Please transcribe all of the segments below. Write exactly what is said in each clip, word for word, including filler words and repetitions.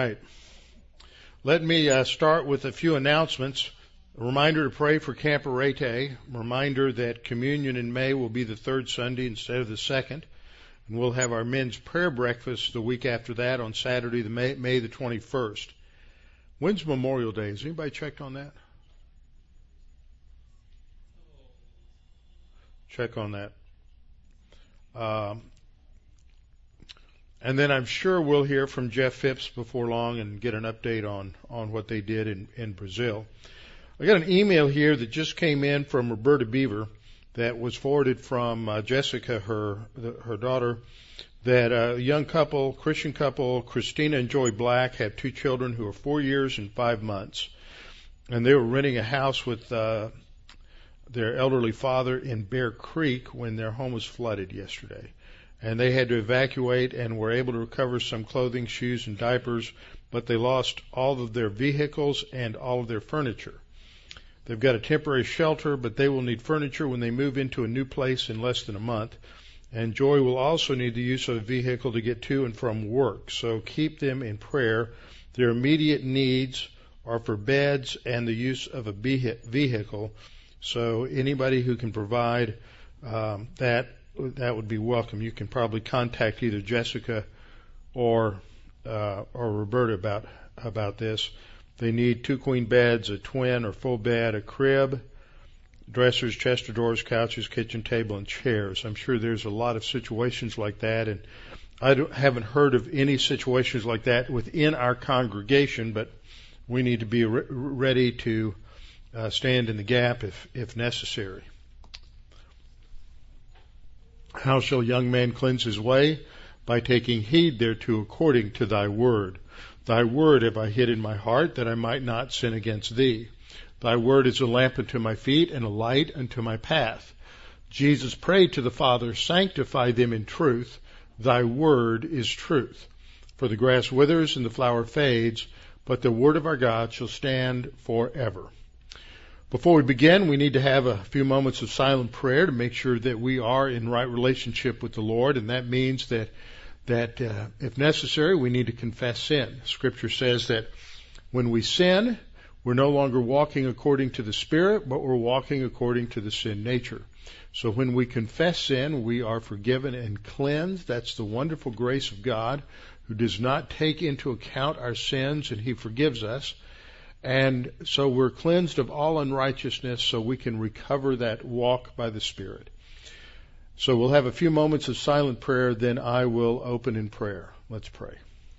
right. Let me uh, start with a few announcements. A reminder to pray for Camp Arete. A reminder that communion in May will be the third Sunday instead of the second. And we'll have our men's prayer breakfast the week after that on Saturday, the May, May the twenty-first. When's Memorial Day? Has anybody checked on that? Check on that. Um, and then I'm sure we'll hear from Jeff Phipps before long and get an update on, on what they did in, in Brazil. I got an email here that just came in from Roberta Beaver that was forwarded from uh, Jessica, her the, her daughter, that a young couple, Christian couple, Christina and Joey Black, have two children who are four years and five months. And they were renting a house with uh, their elderly father in Bear Creek when their home was flooded yesterday. And they had to evacuate and were able to recover some clothing, shoes, and diapers, but they lost all of their vehicles and all of their furniture. They've got a temporary shelter, but they will need furniture when they move into a new place in less than a month. And Joy will also need the use of a vehicle to get to and from work. So keep them in prayer. Their immediate needs are for beds and the use of a vehicle. So anybody who can provide um, that, that would be welcome. You can probably contact either Jessica or uh, or Roberta about about this. They need two queen beds, a twin or full bed, a crib, dressers, chest of drawers, couches, kitchen table, and chairs. I'm sure there's a lot of situations like that, and I don't, haven't heard of any situations like that within our congregation, but we need to be re- ready to uh, stand in the gap if, if necessary. How shall a young man cleanse his way? By taking heed thereto according to thy word. Thy word have I hid in my heart, that I might not sin against thee. Thy word is a lamp unto my feet and a light unto my path. Jesus prayed to the Father, sanctify them in truth. Thy word is truth. For the grass withers and the flower fades, but the word of our God shall stand forever. Before we begin, we need to have a few moments of silent prayer to make sure that we are in right relationship with the Lord, and that means that that uh, if necessary, we need to confess sin. Scripture says that when we sin, we're no longer walking according to the Spirit, but we're walking according to the sin nature. So when we confess sin, we are forgiven and cleansed. That's the wonderful grace of God, who does not take into account our sins, and He forgives us. And so we're cleansed of all unrighteousness, so we can recover that walk by the Spirit. So we'll have a few moments of silent prayer, then I will open in prayer. Let's pray.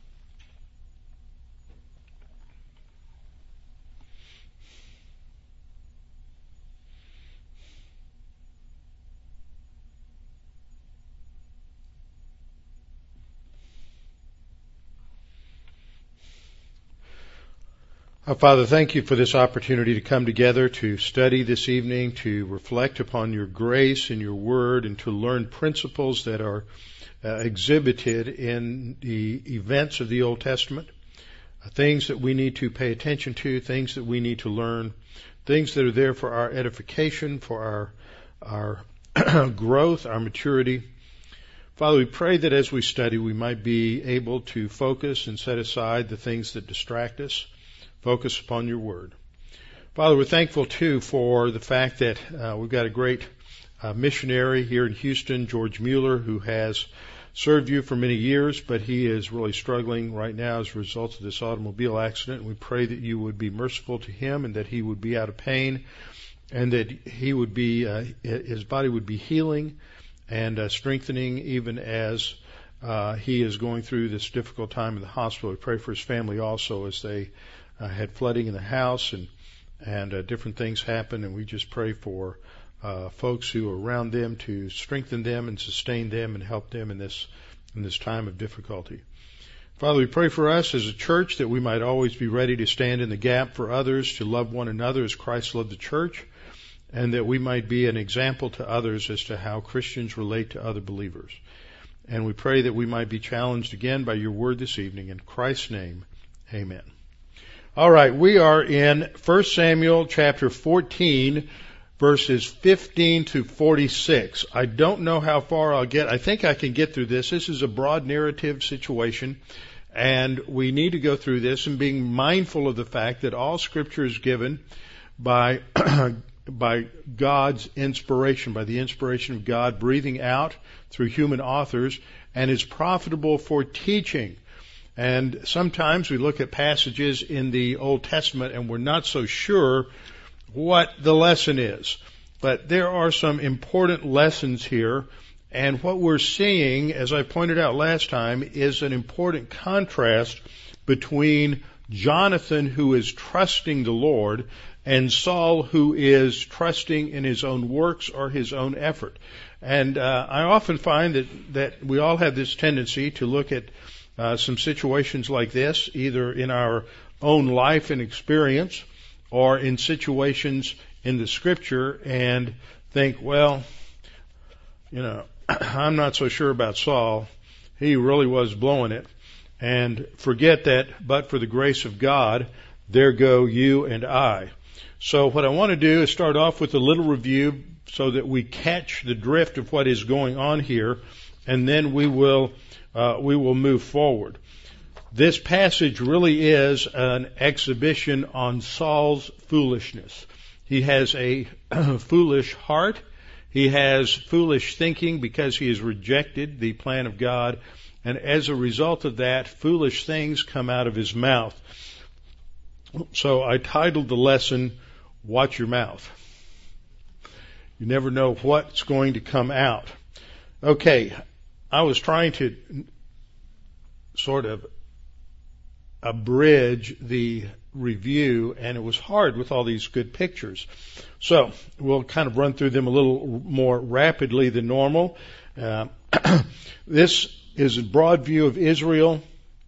Our Father, thank you for this opportunity to come together to study this evening, to reflect upon your grace and your word, and to learn principles that are uh, exhibited in the events of the Old Testament, uh, things that we need to pay attention to, things that we need to learn, things that are there for our edification, for our, our growth, our maturity. Father, we pray that as we study, we might be able to focus and set aside the things that distract us. Focus upon your word. Father, we're thankful, too, for the fact that uh, we've got a great uh, missionary here in Houston, George Mueller, who has served you for many years, but he is really struggling right now as a result of this automobile accident. We pray that you would be merciful to him and that he would be out of pain and that he would be, uh, his body would be healing and uh, strengthening even as uh, he is going through this difficult time in the hospital. We pray for his family also as they Uh, had flooding in the house and and uh, different things happen, and we just pray for uh, folks who are around them to strengthen them and sustain them and help them in this in this time of difficulty. Father, we pray for us as a church that we might always be ready to stand in the gap for others, to love one another as Christ loved the church, and that we might be an example to others as to how Christians relate to other believers. And we pray that we might be challenged again by your word this evening. In Christ's name, amen. All right, we are in First Samuel chapter fourteen, verses fifteen to forty-six. I don't know how far I'll get. I think I can get through this. This is a broad narrative situation. And we need to go through this and being mindful of the fact that all Scripture is given by by God's inspiration, by the inspiration of God breathing out through human authors, and is profitable for teaching. And sometimes we look at passages in the Old Testament and we're not so sure what the lesson is. But there are some important lessons here. And what we're seeing, as I pointed out last time, is an important contrast between Jonathan, who is trusting the Lord, and Saul, who is trusting in his own works or his own effort. And uh, I often find that, that we all have this tendency to look at uh, some situations like this, either in our own life and experience or in situations in the Scripture, and think, well, you know, I'm not so sure about Saul. He really was blowing it. And forget that, but for the grace of God, there go you and I. So what I want to do is start off with a little review so that we catch the drift of what is going on here, and then we will uh, we will move forward. This passage really is an exhibition on Saul's foolishness. He has a foolish heart. He has foolish thinking because he has rejected the plan of God. And as a result of that, foolish things come out of his mouth. So I titled the lesson, Watch Your Mouth. You never know what's going to come out. Okay, I was trying to sort of abridge the review, and it was hard with all these good pictures. So we'll kind of run through them a little more rapidly than normal. Uh, this is a broad view of Israel,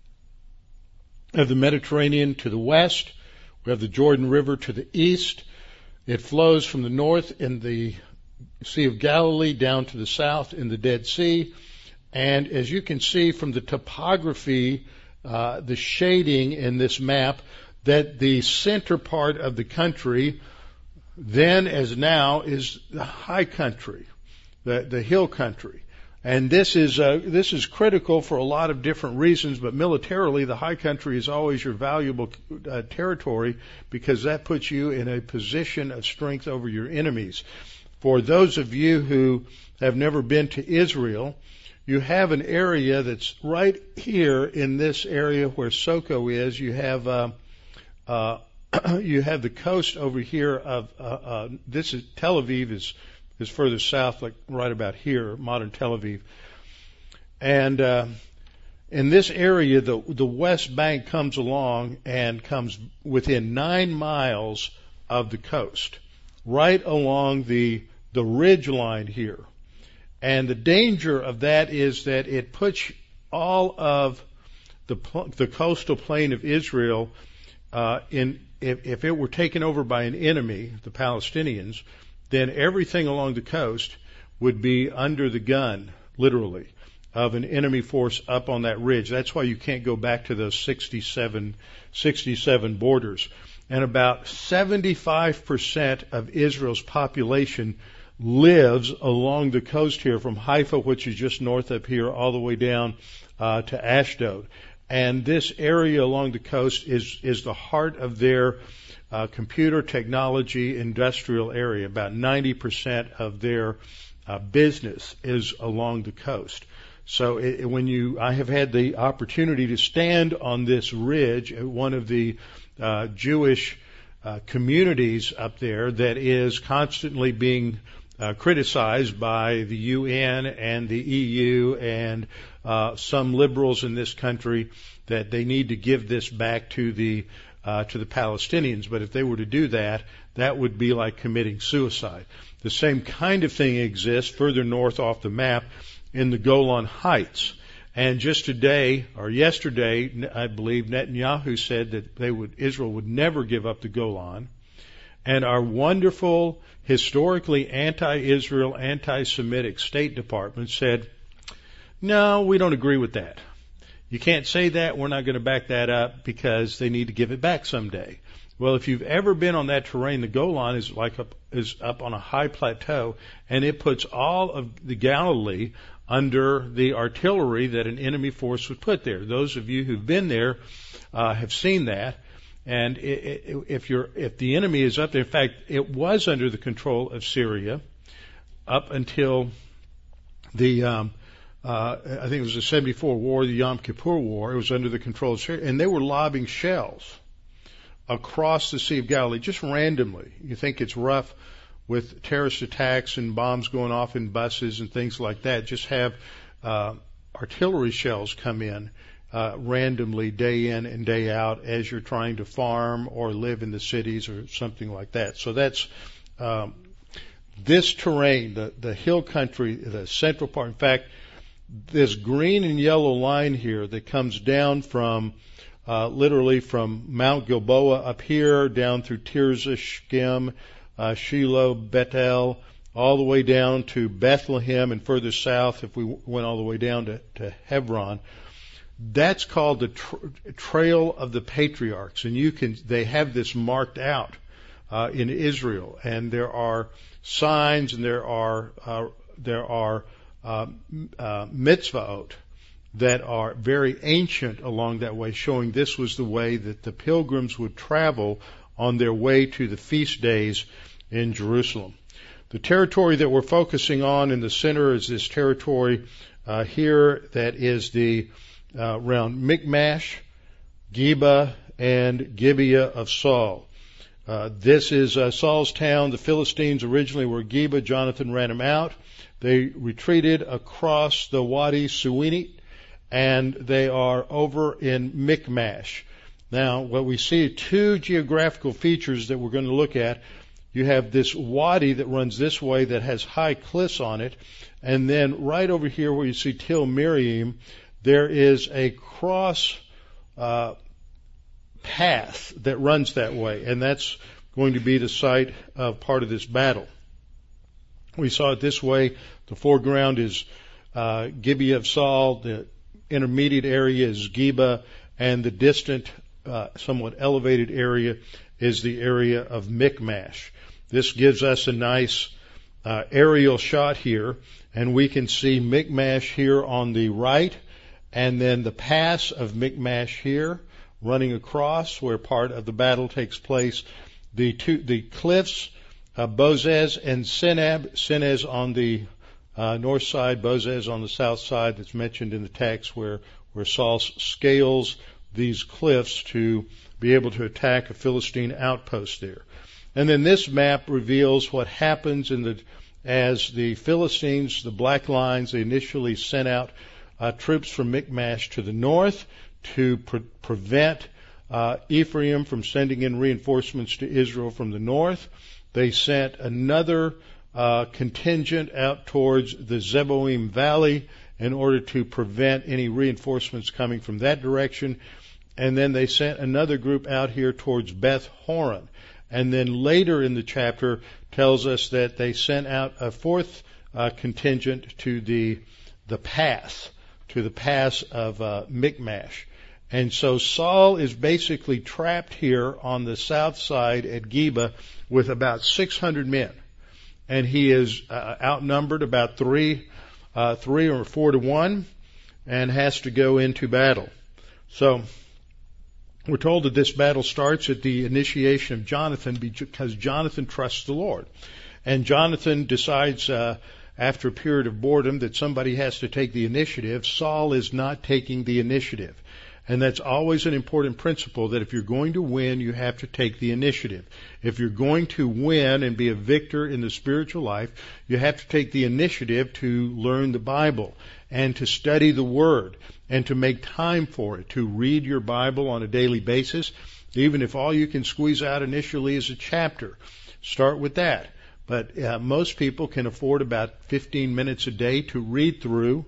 of the Mediterranean to the west. We have the Jordan River to the east. It flows from the north in the Sea of Galilee down to the south in the Dead Sea. And as you can see from the topography, uh, the shading in this map, that the center part of the country, then as now, is the high country, the, the hill country. And this is uh, this is critical for a lot of different reasons, but militarily, the high country is always your valuable uh, territory because that puts you in a position of strength over your enemies. For those of you who have never been to Israel, you have an area that's right here in this area where Soko is. You have uh, uh, you have the coast over here of uh, uh, this is Tel Aviv is. is further south, like right about here, modern Tel Aviv. And uh, in this area, the the West Bank comes along and comes within nine miles of the coast, right along the the ridge line here. And the danger of that is that it puts all of the the coastal plain of Israel uh, in. If, if it were taken over by an enemy, the Palestinians, then everything along the coast would be under the gun, literally, of an enemy force up on that ridge. That's why you can't go back to those sixty-seven, sixty-seven borders. And about seventy-five percent of Israel's population lives along the coast here from Haifa, which is just north up here, all the way down uh, to Ashdod. And this area along the coast is, is the heart of their Uh, computer technology industrial area. About ninety percent of their uh, business is along the coast. So it, when you, I have had the opportunity to stand on this ridge at one of the uh, Jewish uh, communities up there that is constantly being uh, criticized by the U N and the E U and uh, some liberals in this country that they need to give this back to the Uh, to the Palestinians, but if they were to do that, that would be like committing suicide. The same kind of thing exists further north off the map in the Golan Heights. And just today, or yesterday, I believe Netanyahu said that they would, Israel would never give up the Golan. And our wonderful, historically anti-Israel, anti-Semitic State Department said, no, we don't agree with that. You can't say that. We're not going to back that up because they need to give it back someday. Well, if you've ever been on that terrain, the Golan is like up, is up on a high plateau, and it puts all of the Galilee under the artillery that an enemy force would put there. Those of you who've been there uh, have seen that. And it, it, if you're, if the enemy is up there, in fact, it was under the control of Syria up until the, um, uh, I think it was the seventy-four war, the Yom Kippur War. It was under the control of Syria, and they were lobbing shells across the Sea of Galilee just randomly. You think it's rough with terrorist attacks and bombs going off in buses and things like that. Just have uh, artillery shells come in uh, randomly day in and day out as you're trying to farm or live in the cities or something like that. So that's um, this terrain, the, the hill country, the central part. In fact, this green and yellow line here that comes down from uh, literally from Mount Gilboa up here down through Tirzah, Shechem, uh, Shiloh, Bethel, all the way down to Bethlehem and further south if we went all the way down to, to Hebron. That's called the tra- Trail of the Patriarchs, and you can they have this marked out uh, in Israel, and there are signs and there are uh, there are uh, uh, mitzvahot that are very ancient along that way, showing this was the way that the pilgrims would travel on their way to the feast days in Jerusalem. The territory that we're focusing on in the center is this territory uh, here that is the uh, around Michmash, Geba, and Gibeah of Saul. Uh, this is uh, Saul's town. The Philistines originally were Geba. Jonathan ran them out. They retreated across the Wadi Suwini, and they are over in Michmash. Now, what we see are two geographical features that we're going to look at. You have this wadi that runs this way that has high cliffs on it, and then right over here where you see Til Miriam, there is a cross uh, path that runs that way, and that's going to be the site of part of this battle. We saw it this way. The foreground is uh, Gibeah of Saul, the intermediate area is Geba, and the distant, uh, somewhat elevated area is the area of Michmash. This gives us a nice uh, aerial shot here, and we can see Michmash here on the right, and then the pass of Michmash here running across where part of the battle takes place. The two, the cliffs, uh, Bozez and Seneb, Senez on the uh, north side, Bozez on the south side, that's mentioned in the text where, where Saul scales these cliffs to be able to attack a Philistine outpost there. And then this map reveals what happens in the as the Philistines, the black lines, they initially sent out uh, troops from Michmash to the north to pre- prevent uh, Ephraim from sending in reinforcements to Israel from the north. They sent another uh, contingent out towards the Zeboim Valley in order to prevent any reinforcements coming from that direction. And then they sent another group out here towards Beth Horon. And then later in the chapter tells us that they sent out a fourth uh, contingent to the the pass, to the pass of uh, Michmash. And so Saul is basically trapped here on the south side at Geba with about six hundred men. And he is uh, outnumbered about three, uh, three or four to one, and has to go into battle. So we're told that this battle starts at the initiation of Jonathan because Jonathan trusts the Lord. And Jonathan decides uh, after a period of boredom that somebody has to take the initiative. Saul is not taking the initiative. And that's always an important principle, that if you're going to win, you have to take the initiative. If you're going to win and be a victor in the spiritual life, you have to take the initiative to learn the Bible and to study the Word and to make time for it, to read your Bible on a daily basis, even if all you can squeeze out initially is a chapter. Start with that. But uh, most people can afford about fifteen minutes a day to read through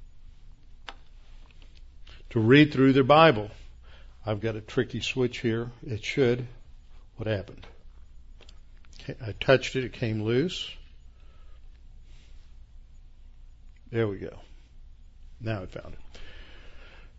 to read through their Bible. I've got a tricky switch here. It should. What happened? I touched it. It came loose. There we go. Now I found it.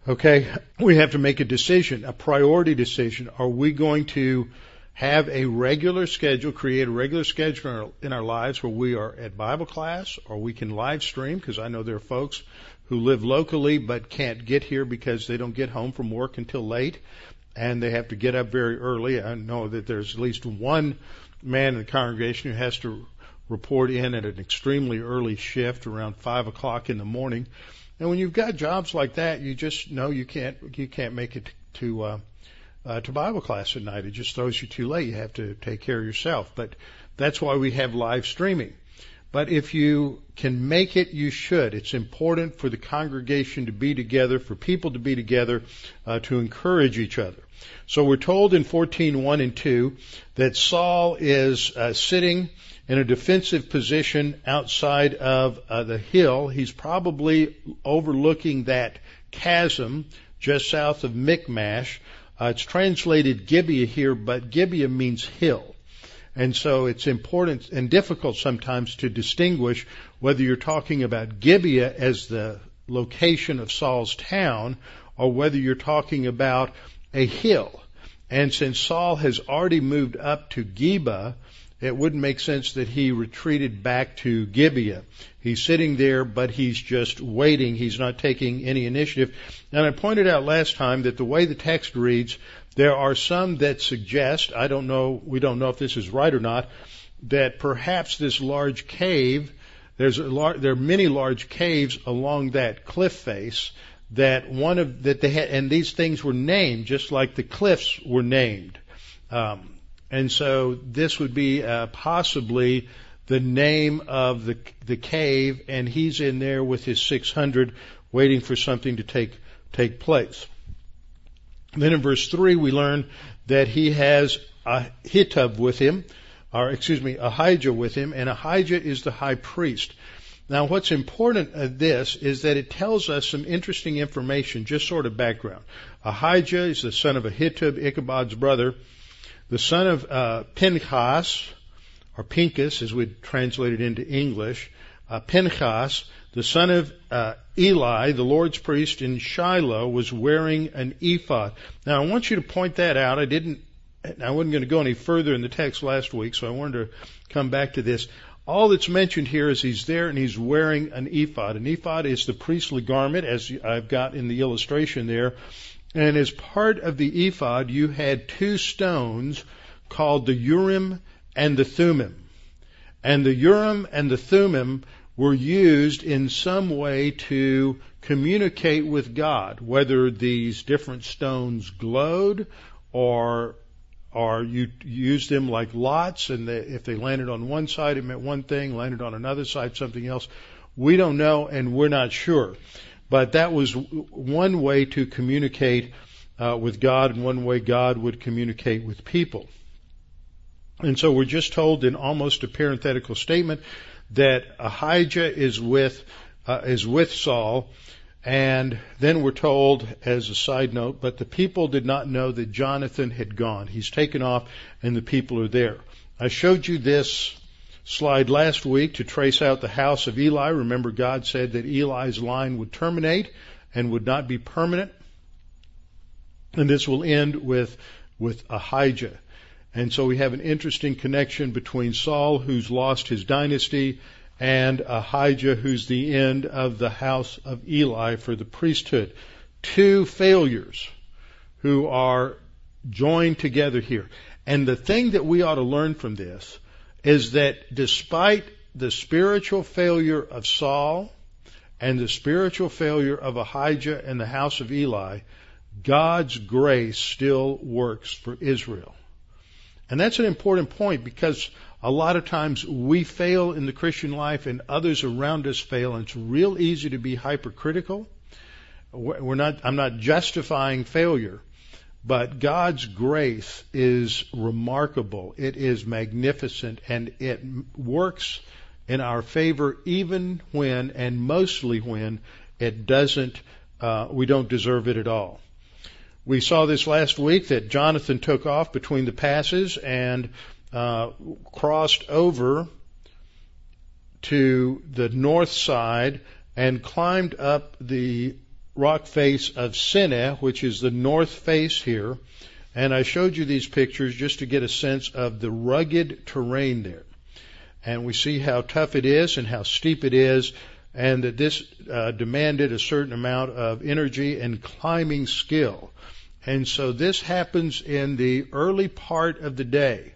Okay, we have to make a decision, a priority decision. Are we going to have a regular schedule, create a regular schedule in our, in our lives where we are at Bible class, or we can live stream, because I know there are folks who live locally but can't get here because they don't get home from work until late, and they have to get up very early. I know that there's at least one man in the congregation who has to report in at an extremely early shift around five o'clock in the morning. And when you've got jobs like that, you just know you can't you can't make it to uh, uh, to Bible class at night. It just throws you too late. You have to take care of yourself. But that's why we have live streaming. But if you can make it, you should. It's important for the congregation to be together, for people to be together, uh, to encourage each other. So we're told in fourteen one and two that Saul is uh, sitting in a defensive position outside of uh, the hill. He's probably overlooking that chasm just south of Michmash. Uh, it's translated Gibeah here, but Gibeah means hill. And so it's important and difficult sometimes to distinguish whether you're talking about Gibeah as the location of Saul's town or whether you're talking about a hill. And since Saul has already moved up to Geba, it wouldn't make sense that he retreated back to Gibeah. He's sitting there, but he's just waiting. He's not taking any initiative. And I pointed out last time that the way the text reads, there are some that suggest, I don't know, we don't know if this is right or not, that perhaps this large cave, there's a lar- there are many large caves along that cliff face, that one of, that they had, and these things were named, just like the cliffs were named. Um, And so this would be uh, possibly the name of the the cave, and he's in there with his six hundred waiting for something to take take place. Then in verse three we learn that he has Ahitub with him, or excuse me, Ahijah with him, and Ahijah is the high priest. Now what's important of this is that it tells us some interesting information, just sort of background. Ahijah is the son of Ahitub, Ichabod's brother. The son of uh, Pinchas, or Pinchas as we translate it into English, uh, Pinchas, the son of uh, Eli, the Lord's priest in Shiloh, was wearing an ephod. Now I want you to point that out. I didn't, I wasn't going to go any further in the text last week, so I wanted to come back to this. All that's mentioned here is he's there and he's wearing an ephod. An ephod is the priestly garment, as I've got in the illustration there. And as part of the ephod, you had two stones called the Urim and the Thummim. And the Urim and the Thummim were used in some way to communicate with God, whether these different stones glowed or or you used them like lots, and they, if they landed on one side, it meant one thing, landed on another side, something else. We don't know, and we're not sure. But that was one way to communicate uh, with God, and one way God would communicate with people. And so we're just told in almost a parenthetical statement that Ahijah is with uh, is with Saul, and then we're told, as a side note, but the people did not know that Jonathan had gone. He's taken off, and the people are there. I showed you this slide last week to trace out the house of Eli. Remember, God said that Eli's line would terminate and would not be permanent. And this will end with, with Ahijah. And so we have an interesting connection between Saul, who's lost his dynasty, and Ahijah, who's the end of the house of Eli for the priesthood. Two failures who are joined together here. And the thing that we ought to learn from this is that despite the spiritual failure of Saul and the spiritual failure of Ahijah and the house of Eli, God's grace still works for Israel. And that's an important point, because a lot of times we fail in the Christian life and others around us fail, and it's real easy to be hypercritical. We're not, I'm not justifying failure. But God's grace is remarkable. It is magnificent, and it works in our favor even when, and mostly when, it doesn't, uh, we don't deserve it at all. We saw this last week that Jonathan took off between the passes and uh, crossed over to the north side and climbed up the rock face of Seneh, which is the north face here. And I showed you these pictures just to get a sense of the rugged terrain there. And we see how tough it is and how steep it is, and that this uh, demanded a certain amount of energy and climbing skill. And so this happens in the early part of the day.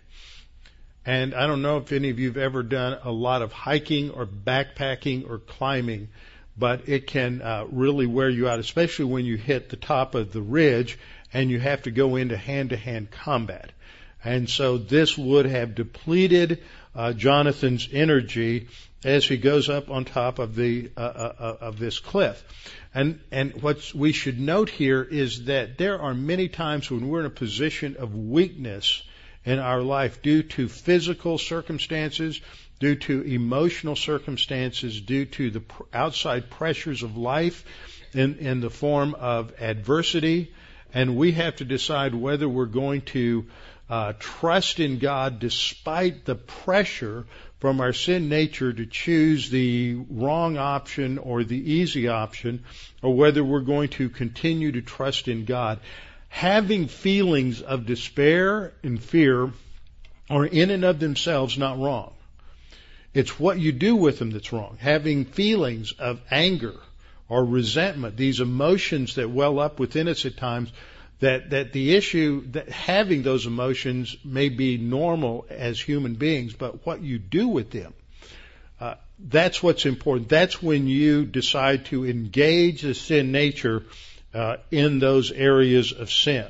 And I don't know if any of you have ever done a lot of hiking or backpacking or climbing, but it can uh, really wear you out, especially when you hit the top of the ridge and you have to go into hand-to-hand combat. And so this would have depleted uh, Jonathan's energy as he goes up on top of the uh, uh, of this cliff. And and what we should note here is that there are many times when we're in a position of weakness in our life due to physical circumstances, due to emotional circumstances, due to the outside pressures of life in, in the form of adversity. And we have to decide whether we're going to uh, trust in God despite the pressure from our sin nature to choose the wrong option or the easy option, or whether we're going to continue to trust in God. Having feelings of despair and fear are in and of themselves not wrong. It's what you do with them that's wrong. Having feelings of anger or resentment, these emotions that well up within us at times, that, that the issue that having those emotions may be normal as human beings, but what you do with them, uh, that's what's important. That's when you decide to engage the sin nature uh, in those areas of sin.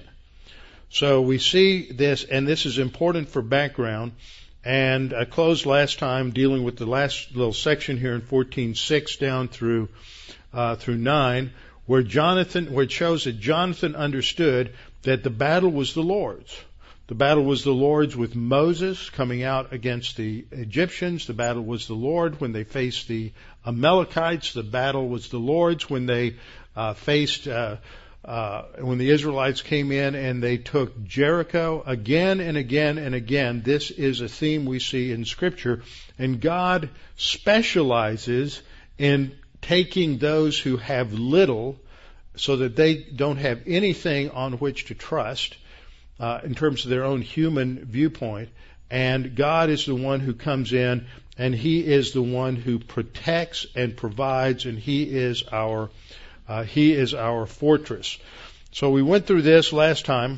So we see this, and this is important for background. And I closed last time dealing with the last little section here in fourteen six down through uh, through nine, where Jonathan, where it shows that Jonathan understood that the battle was the Lord's. The battle was the Lord's with Moses coming out against the Egyptians. The battle was the Lord when they faced the Amalekites. The battle was the Lord's when they uh, faced uh, uh, when the Israelites came in and they took Jericho again and again and again. This is a theme we see in Scripture, and God specializes in taking those who have little so that they don't have anything on which to trust uh, in terms of their own human viewpoint. And God is the one who comes in, and He is the one who protects and provides, and He is our uh, He is our fortress. So we went through this last time.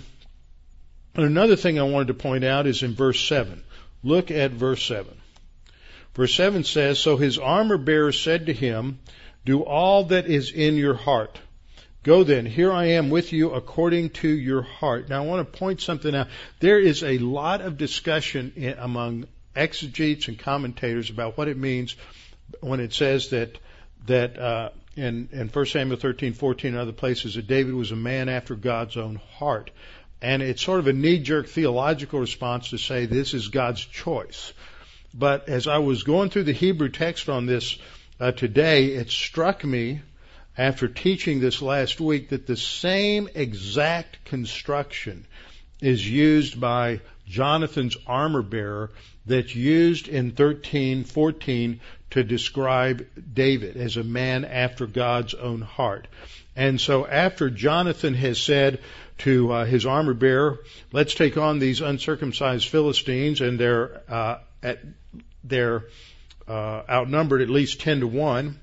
And another thing I wanted to point out is in verse seven. Look at verse seven. Verse seven says, "So his armor bearer said to him, 'Do all that is in your heart. Go then, here I am with you according to your heart.'" Now I want to point something out. There is a lot of discussion in, among exegetes and commentators about what it means when it says that that uh, in, in First Samuel thirteen, fourteen and other places that David was a man after God's own heart. And it's sort of a knee-jerk theological response to say this is God's choice. But as I was going through the Hebrew text on this uh, today, it struck me after teaching this last week that the same exact construction is used by Jonathan's armor bearer that's used in thirteen fourteen to describe David as a man after God's own heart. And so after Jonathan has said to uh, his armor bearer, "Let's take on these uncircumcised Philistines," and they're uh, at they're uh, outnumbered at least ten to one.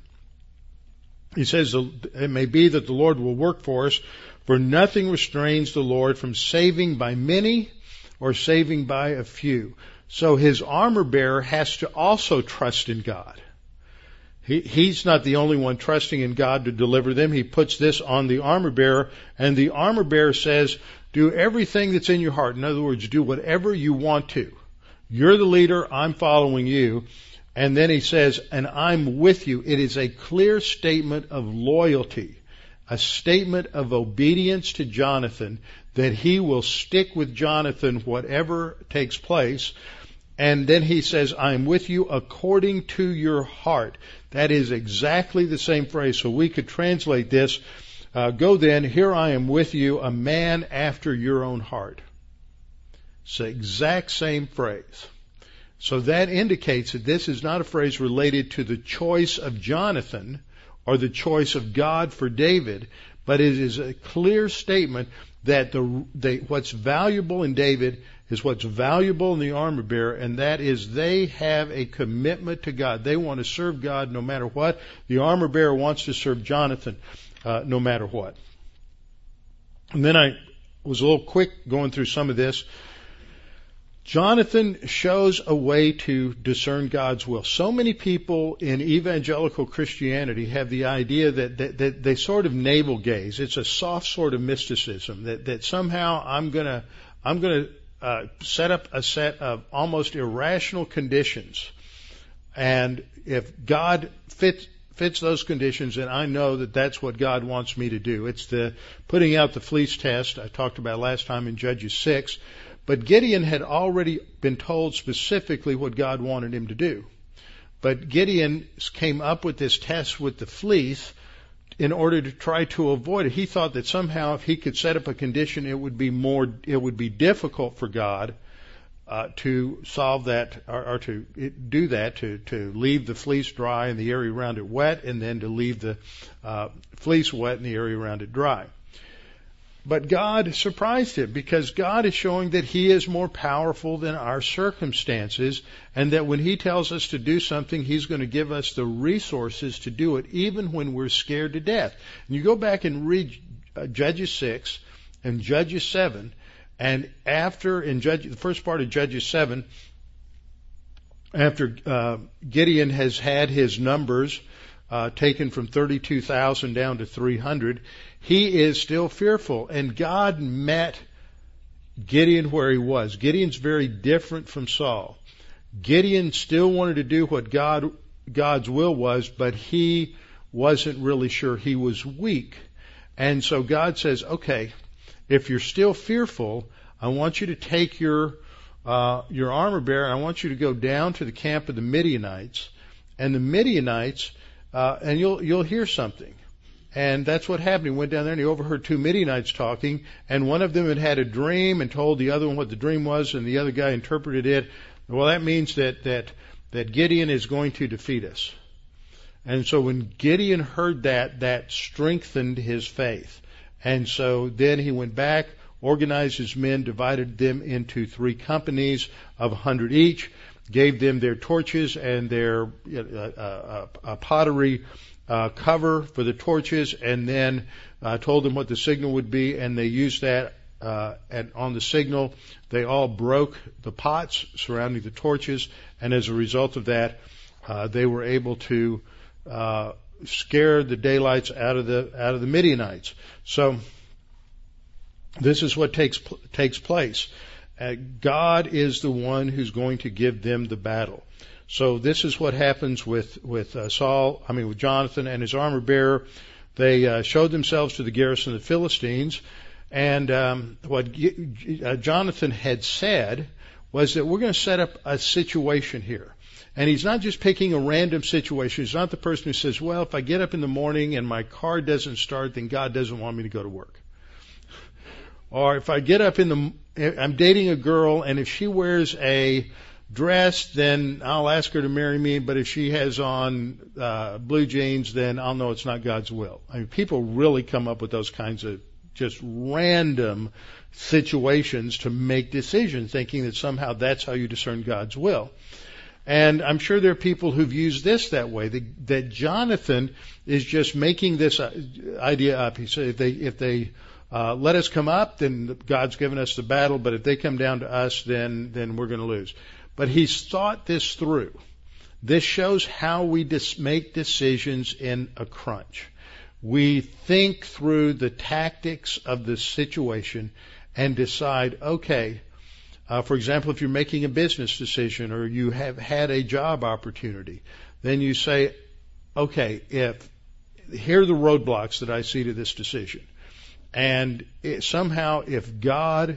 He says, "It may be that the Lord will work for us, for nothing restrains the Lord from saving by many or saving by a few." So his armor bearer has to also trust in God. He, he's not the only one trusting in God to deliver them. He puts this on the armor bearer, and the armor bearer says, "Do everything that's in your heart." In other words, do whatever you want to. You're the leader, I'm following you. And then he says, "And I'm with you." It is a clear statement of loyalty, a statement of obedience to Jonathan, that he will stick with Jonathan whatever takes place. And then he says, "I'm with you according to your heart." That is exactly the same phrase. So we could translate this, uh, "Go then, here I am with you, a man after your own heart." It's the exact same phrase. So that indicates that this is not a phrase related to the choice of Jonathan or the choice of God for David, but it is a clear statement that the, the what's valuable in David is what's valuable in the armor bearer, and that is they have a commitment to God. They want to serve God no matter what. The armor bearer wants to serve Jonathan uh, no matter what. And then I was a little quick going through some of this. Jonathan shows a way to discern God's will. So many people in evangelical Christianity have the idea that, that, that they sort of navel gaze. It's a soft sort of mysticism that, that somehow I'm gonna, I'm gonna uh, set up a set of almost irrational conditions, and if God fits fits those conditions, and I know that that's what God wants me to do. It's the putting out the fleece test I talked about last time in Judges six. But Gideon had already been told specifically what God wanted him to do. But Gideon came up with this test with the fleece in order to try to avoid it. He thought that somehow if he could set up a condition, it would be more, it would be difficult for God uh, to solve that, or, or to do that, to, to leave the fleece dry and the area around it wet, and then to leave the uh, fleece wet and the area around it dry. But God surprised him, because God is showing that He is more powerful than our circumstances, and that when He tells us to do something, He's going to give us the resources to do it, even when we're scared to death. And you go back and read uh, Judges six and Judges seven, and after, in Judge, the first part of Judges seven, after uh, Gideon has had his numbers uh, taken from thirty-two thousand down to three hundred, he is still fearful, and God met Gideon where he was. Gideon's very different from Saul. Gideon still wanted to do what God, God's will was, but he wasn't really sure. He was weak. And so God says, okay, if you're still fearful, I want you to take your, uh, your armor bearer, and I want you to go down to the camp of the Midianites. And the Midianites, uh, and you'll, you'll hear something. And that's what happened. He went down there and he overheard two Midianites talking, and one of them had had a dream and told the other one what the dream was, and the other guy interpreted it. Well, that means that, that, that Gideon is going to defeat us. And so when Gideon heard that, that strengthened his faith. And so then he went back, organized his men, divided them into three companies of a hundred each, gave them their torches and their uh, uh, uh, pottery Uh, cover for the torches, and then uh, told them what the signal would be, and they used that, uh, and on the signal, they all broke the pots surrounding the torches, and as a result of that, uh, they were able to uh, scare the daylights out of the out of the Midianites. So this is what takes takes place. Uh, God is the one who's going to give them the battle. So this is what happens with with uh, Saul, I mean with Jonathan and his armor bearer. They uh, showed themselves to the garrison of the Philistines, and um, what uh, Jonathan had said was that we're going to set up a situation here. And he's not just picking a random situation. He's not the person who says, well, if I get up in the morning and my car doesn't start, then God doesn't want me to go to work. Or if I get up in the, I'm dating a girl, and if she wears a dress, then I'll ask her to marry me, but if she has on uh, blue jeans, then I'll know it's not God's will. I mean, people really come up with those kinds of just random situations to make decisions, thinking that somehow that's how you discern God's will. And I'm sure there are people who've used this that way, that, that Jonathan is just making this idea up. He said if they, if they uh, let us come up, then God's given us the battle, but if they come down to us, then, then we're going to lose. But he's thought this through. This shows how we dis- make decisions in a crunch. We think through the tactics of the situation and decide, okay, uh, for example, if you're making a business decision or you have had a job opportunity, then you say, okay, if here are the roadblocks that I see to this decision. And it, somehow if God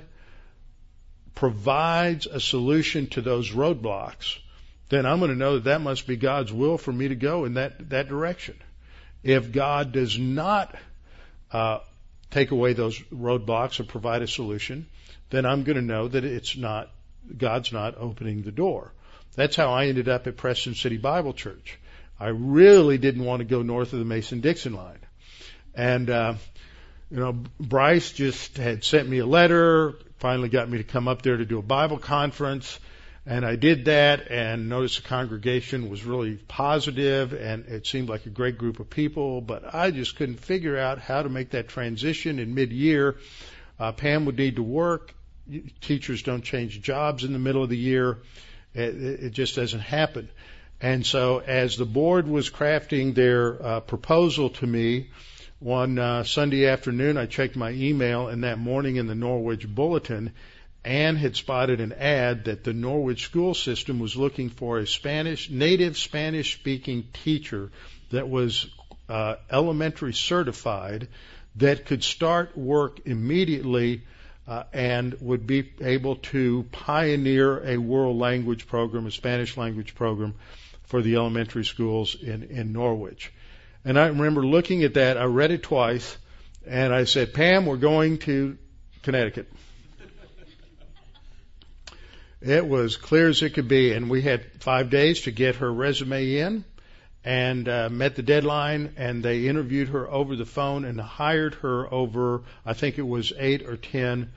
provides a solution to those roadblocks, then I'm going to know that that must be God's will for me to go in that, that direction. If God does not uh, take away those roadblocks or provide a solution, then I'm going to know that it's not, God's not opening the door. That's how I ended up at Preston City Bible Church. I really didn't want to go north of the Mason-Dixon line. And, uh, you know, Bryce just had sent me a letter, finally got me to come up there to do a Bible conference. And I did that and noticed the congregation was really positive and it seemed like a great group of people, but I just couldn't figure out how to make that transition in mid-year. Uh, Pam would need to work. Teachers don't change jobs in the middle of the year. It, it just doesn't happen. And so as the board was crafting their uh, proposal to me, one uh, Sunday afternoon I checked my email, and that morning in the Norwich Bulletin, Ann had spotted an ad that the Norwich school system was looking for a Spanish, native Spanish-speaking teacher that was uh, elementary certified that could start work immediately uh, and would be able to pioneer a world language program, a Spanish language program for the elementary schools in, in Norwich. And I remember looking at that, I read it twice, and I said, Pam, we're going to Connecticut. It was clear as it could be, and we had five days to get her resume in, and uh, met the deadline, and they interviewed her over the phone and hired her over, I think it was eight or ten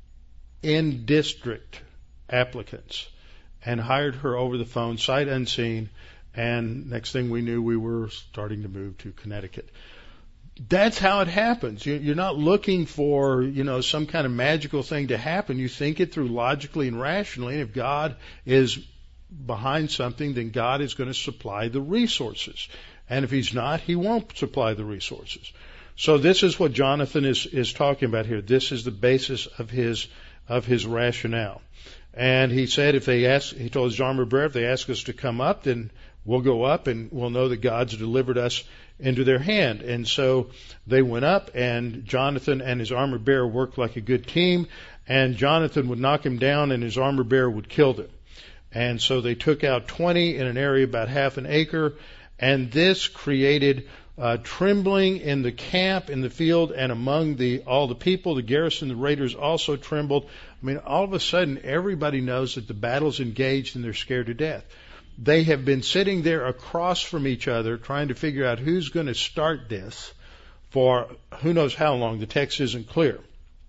in-district applicants, and hired her over the phone, sight unseen, and next thing we knew, we were starting to move to Connecticut. That's how it happens. You're not looking for, you know, some kind of magical thing to happen. You think it through logically and rationally. And if God is behind something, then God is going to supply the resources. And if He's not, He won't supply the resources. So this is what Jonathan is, is talking about here. This is the basis of his, of his rationale. And he said if they ask, he told his armor bearer, if they ask us to come up, then we'll go up and we'll know that God's delivered us into their hand. And so they went up, and Jonathan and his armor bearer worked like a good team, and Jonathan would knock him down and his armor bearer would kill them. And so they took out twenty in an area about half an acre, and this created uh, trembling in the camp, in the field, and among the all the people. The garrison, the raiders also trembled. I mean, all of a sudden, everybody knows that the battle's engaged and they're scared to death. They have been sitting there across from each other trying to figure out who's going to start this for who knows how long. The text isn't clear.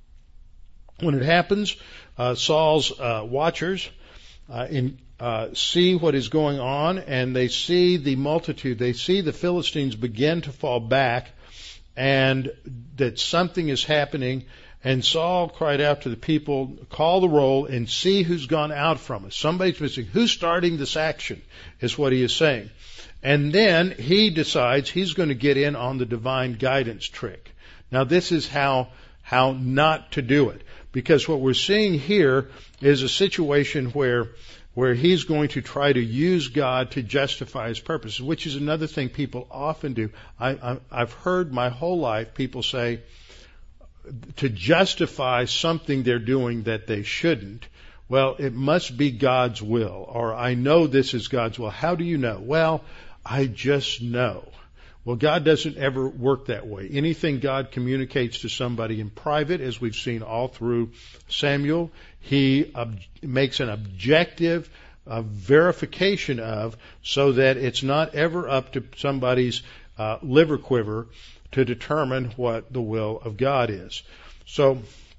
When it happens, uh, Saul's uh, watchers uh, in, uh, see what is going on, and they see the multitude. They see the Philistines begin to fall back, and that something is happening. And Saul cried out to the people, call the roll and see who's gone out from us. Somebody's missing. Who's starting this action is what he is saying. And then he decides he's going to get in on the divine guidance trick. Now this is how, how not to do it. Because what we're seeing here is a situation where, where he's going to try to use God to justify his purposes, which is another thing people often do. I, I, I've heard my whole life people say, to justify something they're doing that they shouldn't, well, it must be God's will, or I know this is God's will. How do you know? Well, I just know. Well, God doesn't ever work that way. Anything God communicates to somebody in private, as we've seen all through Samuel, He ob- makes an objective uh, verification of, so that it's not ever up to somebody's uh, liver quiver to determine what the will of God is. So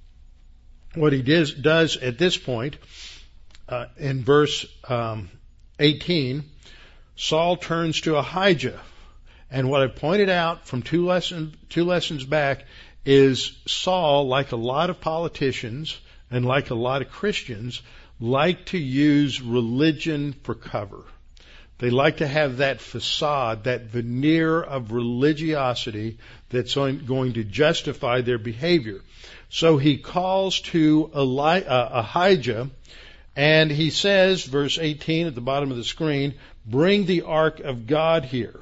what he does, does at this point, uh, in verse um, eighteen, Saul turns to Ahijah. And what I pointed out from two, lesson, two lessons back is Saul, like a lot of politicians and like a lot of Christians, like to use religion for cover. They like to have that facade, that veneer of religiosity that's going to justify their behavior. So he calls to Eli- uh, Ahijah, and he says, verse eighteen at the bottom of the screen, bring the ark of God here.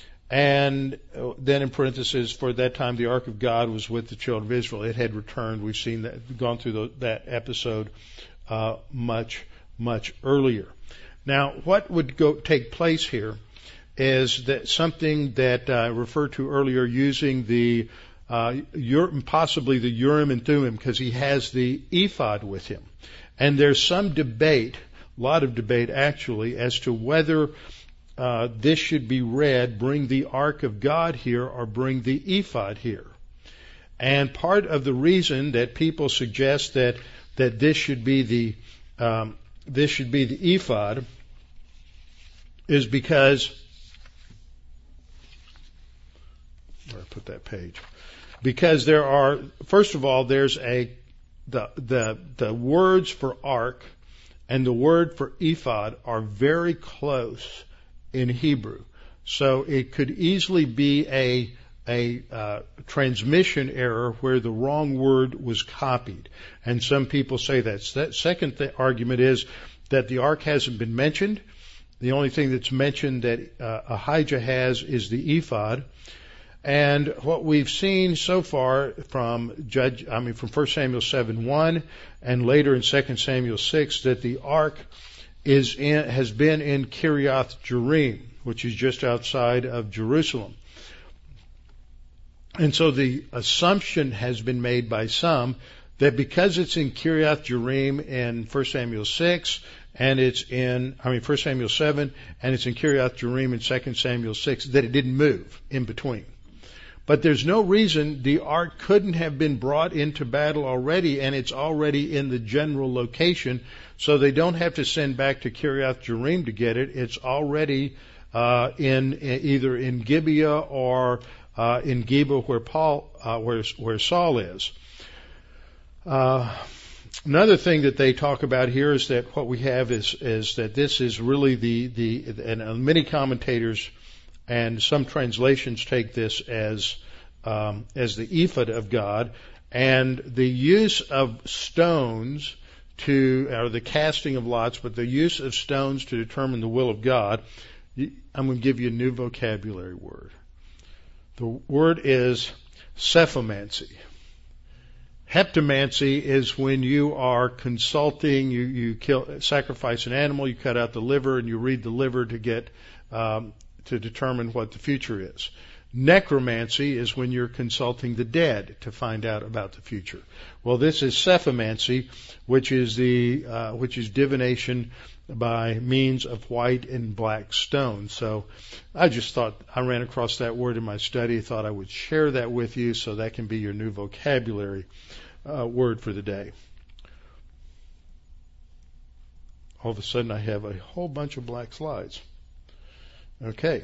And then in parentheses, for that time the ark of God was with the children of Israel. It had returned. We've seen that, gone through the, that episode uh, much, much earlier. Now, what would go take place here is that something that I referred to earlier, using the uh, possibly the Urim and Thummim, because he has the ephod with him. And there's some debate, a lot of debate actually, as to whether uh, this should be read, bring the ark of God here, or bring the ephod here. And part of the reason that people suggest that that this should be the um, this should be the ephod is because where I put that page because there are first of all there's a the the the words for ark and the word for ephod are very close in Hebrew, so it could easily be a a uh, transmission error where the wrong word was copied. And some people say that. So that second th- argument is that the ark hasn't been mentioned. The only thing that's mentioned that uh, Ahijah has is the ephod. And what we've seen so far from Judge, I mean from First Samuel seven one and later in Second Samuel six that the ark is in, has been in Kiriath Jearim, which is just outside of Jerusalem. And so the assumption has been made by some that because it's in Kiriath Jearim in First Samuel six, and it's in, I mean, First Samuel seven, and it's in Kiriath Jearim in Second Samuel six, that it didn't move in between. But there's no reason the ark couldn't have been brought into battle already, and it's already in the general location, so they don't have to send back to Kiriath Jearim to get it. It's already uh, in, in either in Gibeah or Uh, in Geba, where Paul, uh, where where Saul is. Uh, another thing that they talk about here is that what we have is is that this is really the the and uh, many commentators and some translations take this as um, as the ephod of God, and the use of stones to or the casting of lots, but the use of stones to determine the will of God. I'm going to give you a new vocabulary word. The word is cephomancy. Heptomancy is when you are consulting, you, you kill, sacrifice an animal, you cut out the liver, and you read the liver to get um, to determine what the future is. Necromancy is when you're consulting the dead to find out about the future. Well, this is cephomancy, which is the uh, which is divination by means of white and black stone. So I just thought, I ran across that word in my study, thought I would share that with you so that can be your new vocabulary uh, word for the day. All of a sudden I have a whole bunch of black slides. Okay.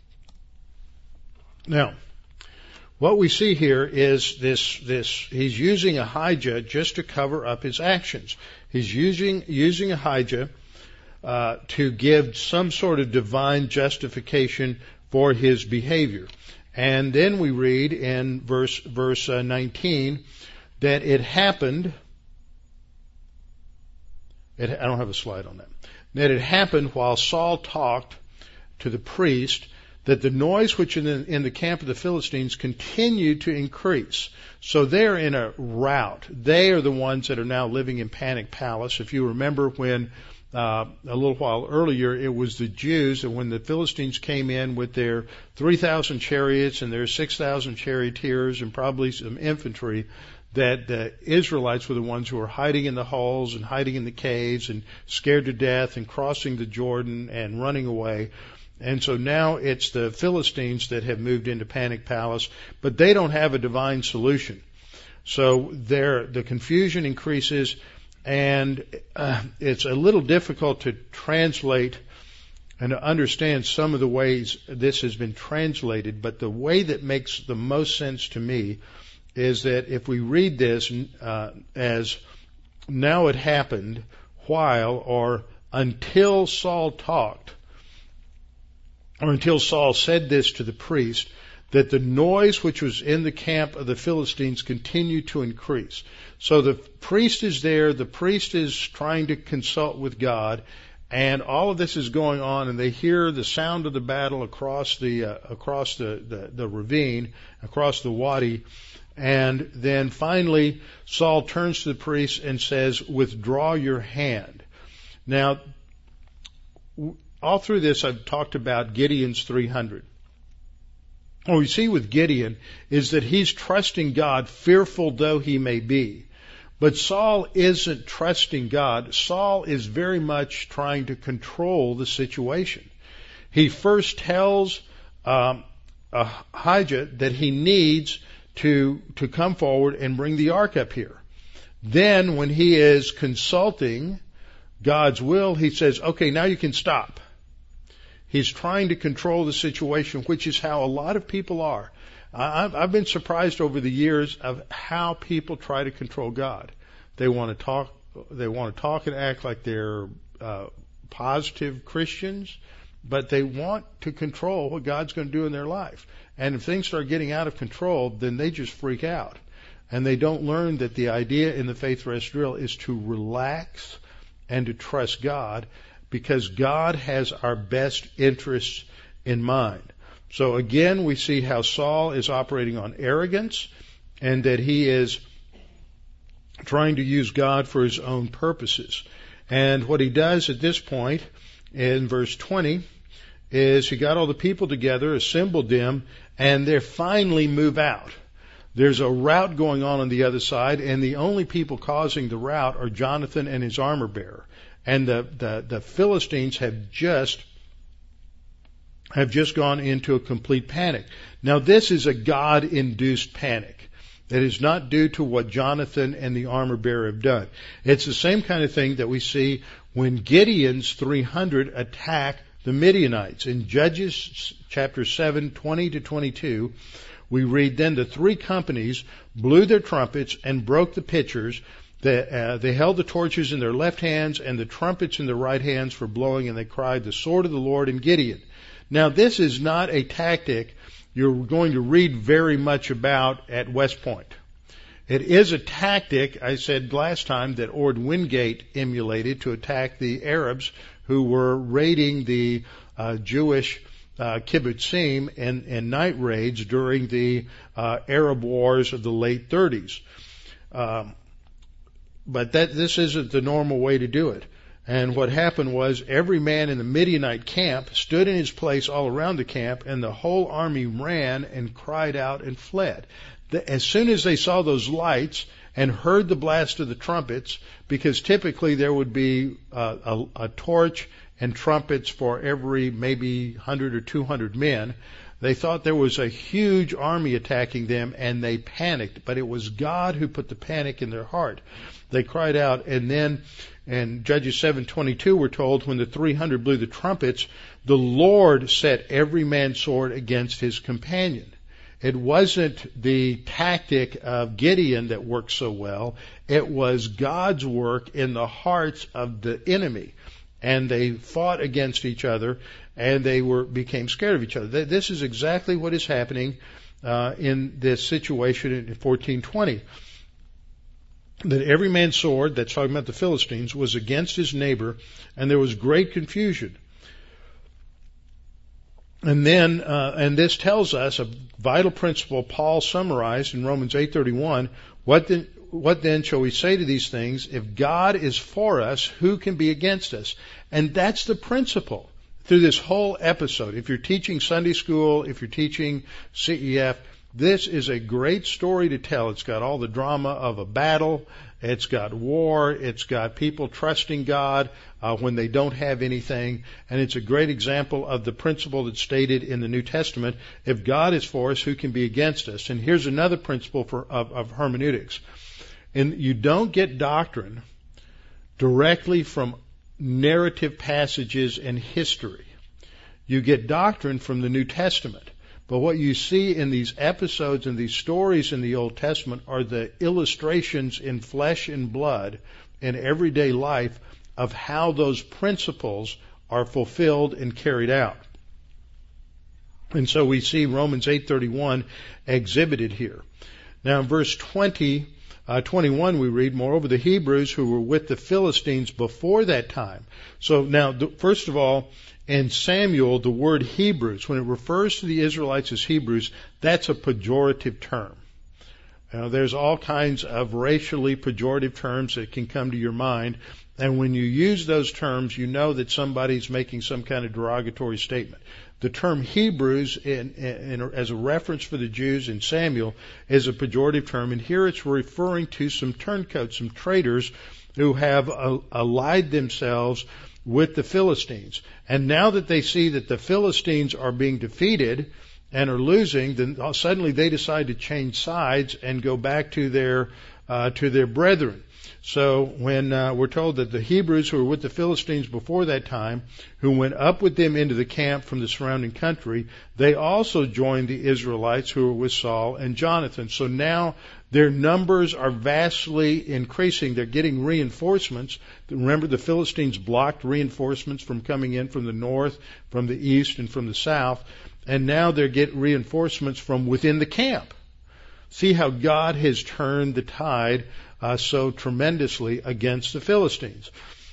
Now, what we see here is this, this, he's using Ahijah just to cover up his actions. He's using, using Ahijah Uh, to give some sort of divine justification for his behavior. And then we read in verse verse uh, nineteen that it happened, it, I don't have a slide on that, that it happened while Saul talked to the priest that the noise which in the, in the camp of the Philistines continued to increase. So they're in a rout. They are the ones that are now living in Panic Palace. If you remember when Uh, a little while earlier, it was the Jews, and when the Philistines came in with their three thousand chariots and their six thousand charioteers and probably some infantry, that the Israelites were the ones who were hiding in the holes and hiding in the caves and scared to death and crossing the Jordan and running away. And so now it's the Philistines that have moved into Panic Palace, but they don't have a divine solution. So there, the confusion increases. And uh, it's a little difficult to translate and to understand some of the ways this has been translated, but the way that makes the most sense to me is that if we read this uh, as now it happened while or until Saul talked, or until Saul said this to the priest, that the noise which was in the camp of the Philistines continued to increase. So the priest is there, the priest is trying to consult with God, and all of this is going on, and they hear the sound of the battle across the uh, across the, the, the ravine, across the wadi, and then finally Saul turns to the priest and says, "Withdraw your hand." Now, all through this I've talked about Gideon's three hundred. What we see with Gideon is that he's trusting God, fearful though he may be. But Saul isn't trusting God. Saul is very much trying to control the situation. He first tells um, Ahijah that he needs to to come forward and bring the ark up here. Then, when he is consulting God's will, he says, okay, now you can stop. He's trying to control the situation, which is how a lot of people are. I've, I've been surprised over the years of how people try to control God. They want to talk, they want to talk and act like they're uh, positive Christians, but they want to control what God's going to do in their life. And if things start getting out of control, then they just freak out. And they don't learn that the idea in the Faith Rest Drill is to relax and to trust God, because God has our best interests in mind. So again, we see how Saul is operating on arrogance, and that he is trying to use God for his own purposes. And what he does at this point in verse twenty is he got all the people together, assembled them, and they finally move out. There's a rout going on on the other side, and the only people causing the rout are Jonathan and his armor bearer. And the, the, the Philistines have just have just gone into a complete panic. Now, this is a God-induced panic. It is not due to what Jonathan and the armor bearer have done. It's the same kind of thing that we see when Gideon's three hundred attack the Midianites. In Judges chapter seven, twenty to twenty-two, we read, then the three companies blew their trumpets and broke the pitchers. They, uh, they held the torches in their left hands and the trumpets in their right hands for blowing, and they cried, the sword of the Lord in Gideon. Now, this is not a tactic you're going to read very much about at West Point. It is a tactic, I said last time, that Ord Wingate emulated to attack the Arabs who were raiding the uh, Jewish uh, kibbutzim in, in night raids during the uh, Arab wars of the late thirties. Um, but that this isn't the normal way to do it. And what happened was every man in the Midianite camp stood in his place all around the camp, and the whole army ran and cried out and fled. As soon as they saw those lights and heard the blast of the trumpets, because typically there would be a, a, a torch and trumpets for every maybe one hundred or two hundred men, they thought there was a huge army attacking them, and they panicked. But it was God who put the panic in their heart. They cried out, and then in Judges seven twenty-two, we're told, when the three hundred blew the trumpets, the Lord set every man's sword against his companion. It wasn't the tactic of Gideon that worked so well. It was God's work in the hearts of the enemy. And they fought against each other, and they were became scared of each other. This is exactly what is happening uh, in this situation in fourteen twenty. That every man's sword, that's talking about the Philistines, was against his neighbor, and there was great confusion. And then, uh, and this tells us a vital principle Paul summarized in Romans eight thirty-one. What then, what then shall we say to these things? If God is for us, who can be against us? And that's the principle through this whole episode. If you're teaching Sunday school, if you're teaching C E F, this is a great story to tell. It's got all the drama of a battle. It's got war. It's got people trusting God uh, when they don't have anything. And it's a great example of the principle that's stated in the New Testament. If God is for us, who can be against us? And here's another principle for, of, of hermeneutics. And you don't get doctrine directly from narrative passages in history. You get doctrine from the New Testament. But what you see in these episodes and these stories in the Old Testament are the illustrations in flesh and blood in everyday life of how those principles are fulfilled and carried out. And so we see Romans eight thirty-one exhibited here. Now in verse twenty, uh, twenty-one we read, moreover the Hebrews who were with the Philistines before that time. So now, the, first of all, in Samuel, the word Hebrews, when it refers to the Israelites as Hebrews, that's a pejorative term. Now, there's all kinds of racially pejorative terms that can come to your mind, and when you use those terms, you know that somebody's making some kind of derogatory statement. The term Hebrews, in, in, in, as a reference for the Jews in Samuel, is a pejorative term, and here it's referring to some turncoats, some traitors who have uh, allied themselves with the Philistines. And now that they see that the Philistines are being defeated and are losing, then suddenly they decide to change sides and go back to their uh, to their brethren. So when uh, we're told that the Hebrews who were with the Philistines before that time, who went up with them into the camp from the surrounding country, they also joined the Israelites who were with Saul and Jonathan. So now their numbers are vastly increasing. They're getting reinforcements. Remember, the Philistines blocked reinforcements from coming in from the north, from the east, and from the south. And now they're getting reinforcements from within the camp. See how God has turned the tide uh, so tremendously against the Philistines.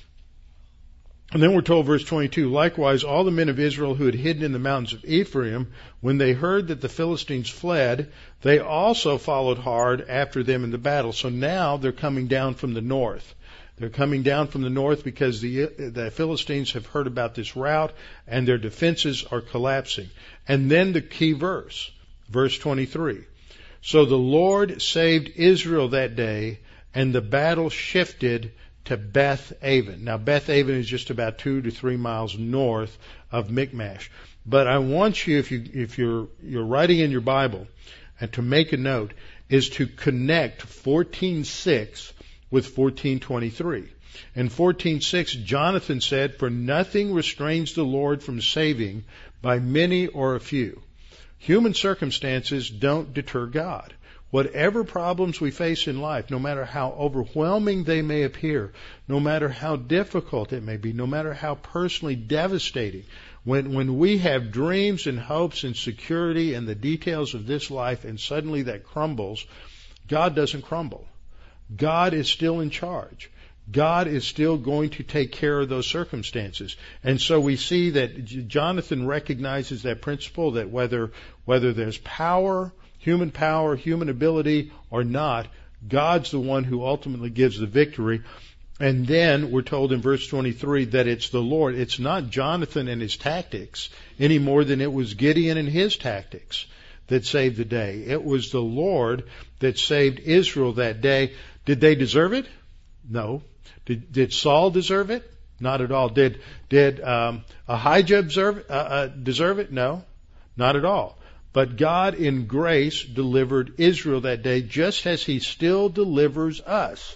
And then we're told, verse twenty-two, likewise all the men of Israel who had hidden in the mountains of Ephraim, when they heard that the Philistines fled, they also followed hard after them in the battle. So now they're coming down from the north. They're coming down from the north because the, the Philistines have heard about this rout and their defenses are collapsing. And then the key verse, verse twenty-three. So the Lord saved Israel that day, and the battle shifted to Beth Aven. Now, Beth Aven is just about two to three miles north of Michmash. But I want you, if you if you're you're writing in your Bible, and to make a note, is to connect fourteen six with fourteen twenty-three. In fourteen six, Jonathan said, "For nothing restrains the Lord from saving by many or a few." Human circumstances don't deter God. Whatever problems we face in life, no matter how overwhelming they may appear, no matter how difficult it may be, no matter how personally devastating, when, when we have dreams and hopes and security and the details of this life and suddenly that crumbles, God doesn't crumble. God is still in charge. God is still going to take care of those circumstances. And so we see that Jonathan recognizes that principle, that whether whether there's power, human power, human ability or not, God's the one who ultimately gives the victory. And then we're told in verse twenty-three that it's the Lord. It's not Jonathan and his tactics any more than it was Gideon and his tactics that saved the day. It was the Lord that saved Israel that day. Did they deserve it? No. Did, did Saul deserve it? Not at all. Did did um, Ahijah observe, uh, uh, deserve it? No, not at all. But God in grace delivered Israel that day, just as He still delivers us.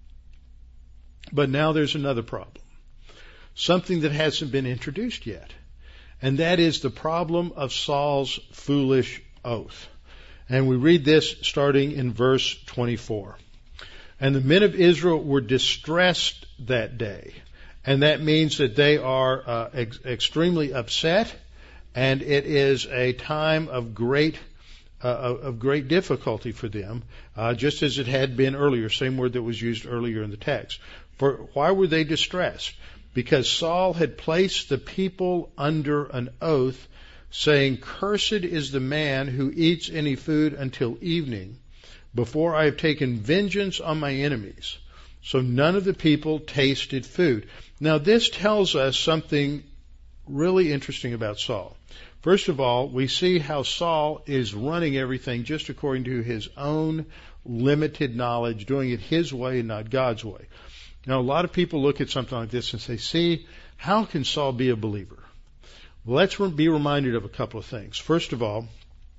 But now there's another problem, something that hasn't been introduced yet, and that is the problem of Saul's foolish oath. And we read this starting in verse twenty-four. And the men of Israel were distressed that day. And that means that they are uh, ex- extremely upset, and it is a time of great uh, of great difficulty for them, uh, just as it had been earlier, same word that was used earlier in the text. For why were they distressed? Because Saul had placed the people under an oath, saying, "Cursed is the man who eats any food until evening, before I have taken vengeance on my enemies." So none of the people tasted food. Now this tells us something really interesting about Saul. First of all, we see how Saul is running everything just according to his own limited knowledge, doing it his way and not God's way. Now a lot of people look at something like this and say, see, how can Saul be a believer? Well, let's be reminded of a couple of things. First of all,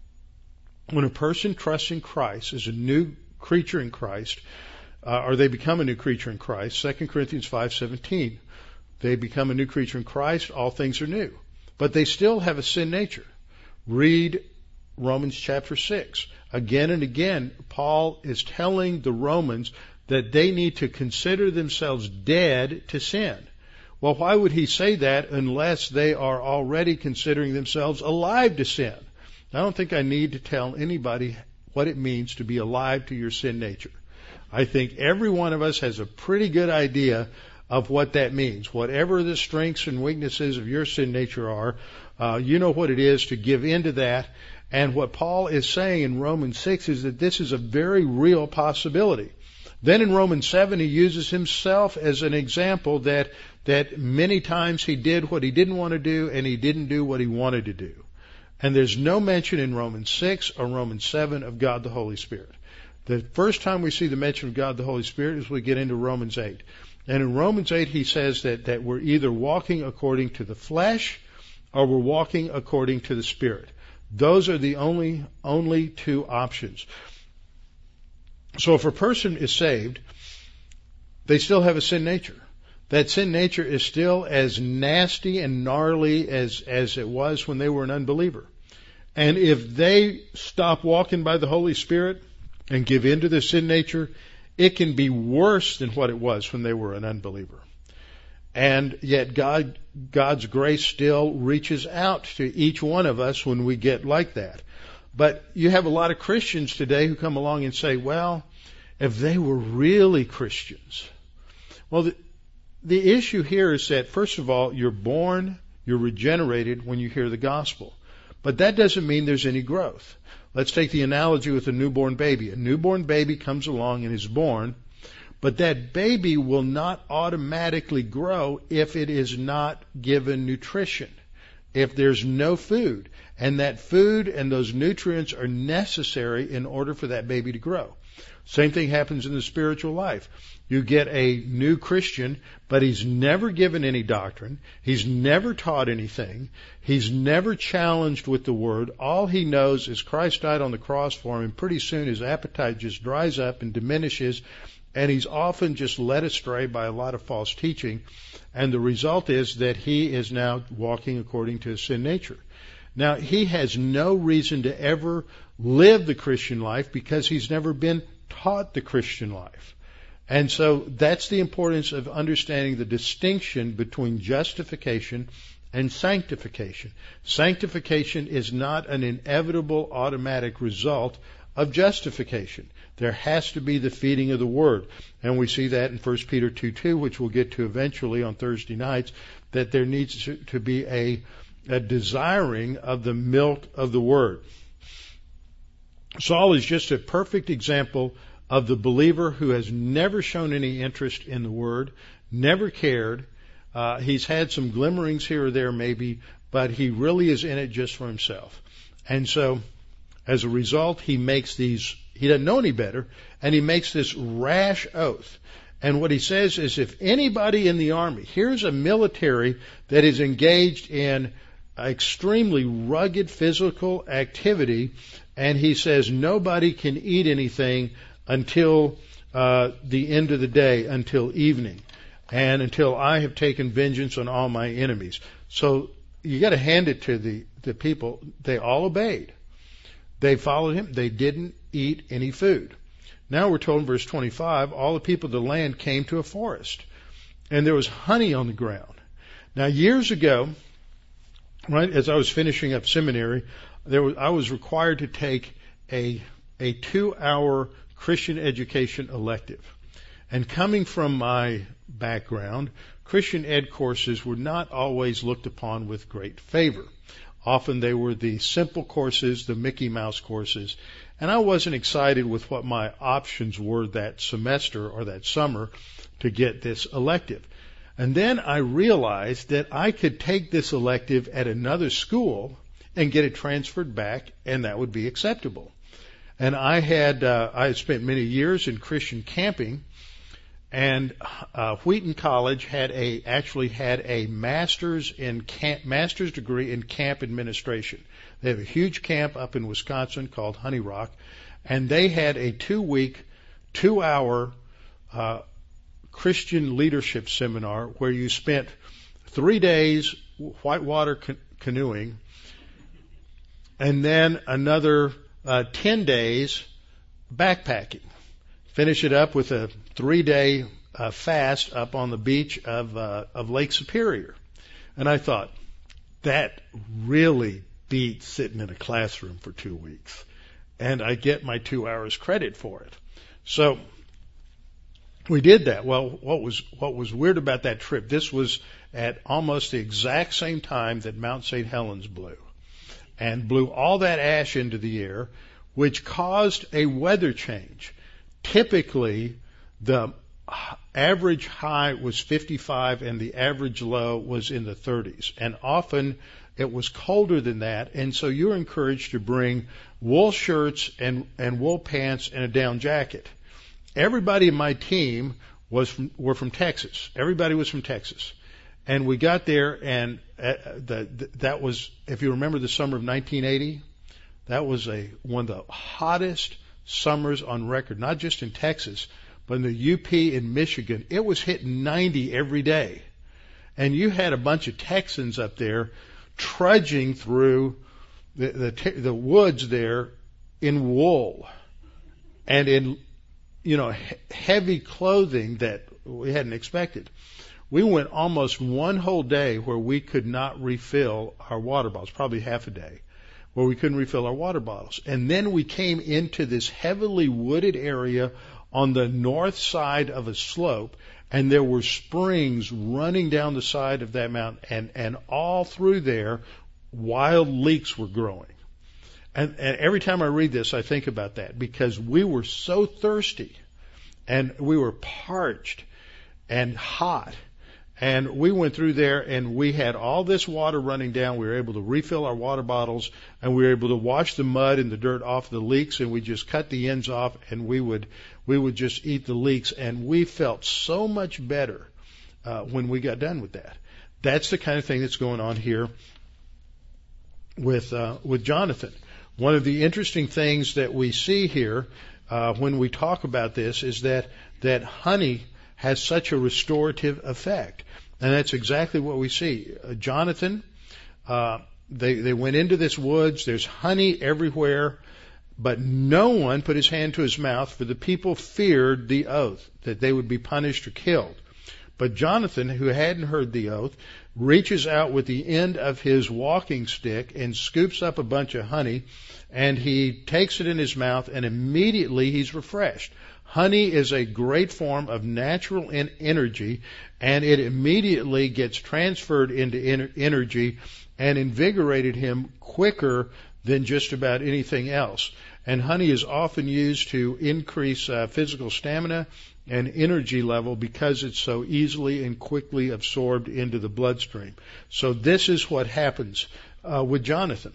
when a person trusts in Christ, is a new creature in Christ, uh, or they become a new creature in Christ, Second Corinthians five seventeen, they become a new creature in Christ, all things are new. But they still have a sin nature. Read Romans chapter six. Again and again, Paul is telling the Romans that they need to consider themselves dead to sin. Well, why would he say that unless they are already considering themselves alive to sin? I don't think I need to tell anybody what it means to be alive to your sin nature. I think every one of us has a pretty good idea of what that means. Whatever the strengths and weaknesses of your sin nature are, uh, you know what it is to give into that. And what Paul is saying in Romans six is that this is a very real possibility. Then in Romans seven, he uses himself as an example that, that many times he did what he didn't want to do and he didn't do what he wanted to do. And there's no mention in Romans six or Romans seven of God the Holy Spirit. The first time we see the mention of God the Holy Spirit is we get into Romans eight. And in Romans eight he says that, that we're either walking according to the flesh or we're walking according to the Spirit. Those are the only only two options. So if a person is saved, they still have a sin nature. That sin nature is still as nasty and gnarly as, as it was when they were an unbeliever. And if they stop walking by the Holy Spirit and give in to their sin nature, it can be worse than what it was when they were an unbeliever. And yet God, God's grace still reaches out to each one of us when we get like that. But you have a lot of Christians today who come along and say, well, if they were really Christians. Well, the, the issue here is that, first of all, you're born, you're regenerated when you hear the gospel. But that doesn't mean there's any growth. Let's take the analogy with a newborn baby. A newborn baby comes along and is born, but that baby will not automatically grow if it is not given nutrition, if there's no food. And that food and those nutrients are necessary in order for that baby to grow. Same thing happens in the spiritual life. You get a new Christian, but he's never given any doctrine. He's never taught anything. He's never challenged with the Word. All he knows is Christ died on the cross for him, and pretty soon his appetite just dries up and diminishes, and he's often just led astray by a lot of false teaching. And the result is that he is now walking according to his sin nature. Now, he has no reason to ever live the Christian life because he's never been taught the Christian life. And so that's the importance of understanding the distinction between justification and sanctification. Sanctification is not an inevitable automatic result of justification. There has to be the feeding of the Word. And we see that in First Peter two two, which we'll get to eventually on Thursday nights, that there needs to be a, a desiring of the milk of the Word. Saul is just a perfect example of the believer who has never shown any interest in the Word, never cared. Uh, he's had some glimmerings here or there maybe, but he really is in it just for himself. And so, as a result, he makes these, he doesn't know any better, and he makes this rash oath. And what he says is, if anybody in the army, here's a military that is engaged in extremely rugged physical activity, and he says nobody can eat anything until uh, the end of the day, until evening, and until I have taken vengeance on all my enemies. So you got to hand it to the, the people. They all obeyed. They followed him. They didn't eat any food. Now we're told in verse twenty-five, all the people of the land came to a forest, and there was honey on the ground. Now years ago, right as I was finishing up seminary, there was, I was required to take a a two-hour Christian education elective. And coming from my background, Christian ed courses were not always looked upon with great favor. Often they were the simple courses, the Mickey Mouse courses, and I wasn't excited with what my options were that semester or that summer to get this elective. And then I realized that I could take this elective at another school and get it transferred back, and that would be acceptable. And I had uh, I had spent many years in Christian camping, and uh, Wheaton College had a actually had a master's in camp, master's degree in camp administration. They have a huge camp up in Wisconsin called Honey Rock, and they had a two-week, two-hour uh, Christian leadership seminar where you spent three days whitewater ca- canoeing, and then another Uh, ten days backpacking. Finish it up with a three-day uh, fast up on the beach of uh, of Lake Superior. And I thought, that really beats sitting in a classroom for two weeks. And I get my two hours credit for it. So we did that. Well, what was what was weird about that trip, this was at almost the exact same time that Mount Saint Helens blew. And blew all that ash into the air, which caused a weather change. Typically, the average high was fifty-five and the average low was in the thirties. And often it was colder than that, and so you're encouraged to bring wool shirts and, and wool pants and a down jacket. Everybody in my team was from, were from Texas. Everybody was from Texas. And we got there, and uh, the, the, that was, if you remember the summer of nineteen eighty, that was a one of the hottest summers on record, not just in Texas, but in the U P in Michigan. It was hitting ninety every day. And you had a bunch of Texans up there trudging through the, the, the woods there in wool and in, you know, he- heavy clothing that we hadn't expected. We went almost one whole day where we could not refill our water bottles, probably half a day, where we couldn't refill our water bottles. And then we came into this heavily wooded area on the north side of a slope, and there were springs running down the side of that mountain, and, and all through there, wild leeks were growing. And, and every time I read this, I think about that, because we were so thirsty, and we were parched and hot. And we went through there, and we had all this water running down. We were able to refill our water bottles, and we were able to wash the mud and the dirt off the leeks, and we just cut the ends off, and we would we would just eat the leeks. And we felt so much better uh, when we got done with that. That's the kind of thing that's going on here with uh, with Jonathan. One of the interesting things that we see here uh, when we talk about this is that that honey has such a restorative effect. And that's exactly what we see. Uh, Jonathan, uh, they, they went into this woods. There's honey everywhere, but no one put his hand to his mouth, for the people feared the oath, that they would be punished or killed. But Jonathan, who hadn't heard the oath, reaches out with the end of his walking stick and scoops up a bunch of honey, and he takes it in his mouth, and immediately he's refreshed. Honey is a great form of natural en- energy, and it immediately gets transferred into en- energy and invigorated him quicker than just about anything else. And honey is often used to increase uh, physical stamina and energy level because it's so easily and quickly absorbed into the bloodstream. So this is what happens uh, with Jonathan.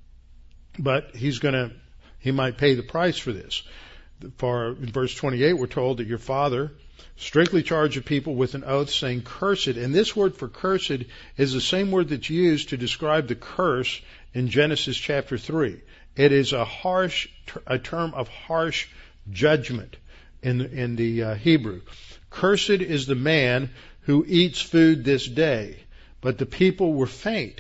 But he's going to, he might pay the price for this. For in verse twenty-eight, we're told that your father strictly charged the people with an oath, saying, "Cursed." And this word for cursed is the same word that's used to describe the curse in Genesis chapter three. It is a harsh, a term of harsh judgment in the, in the uh, Hebrew. Cursed is the man who eats food this day. But the people were faint.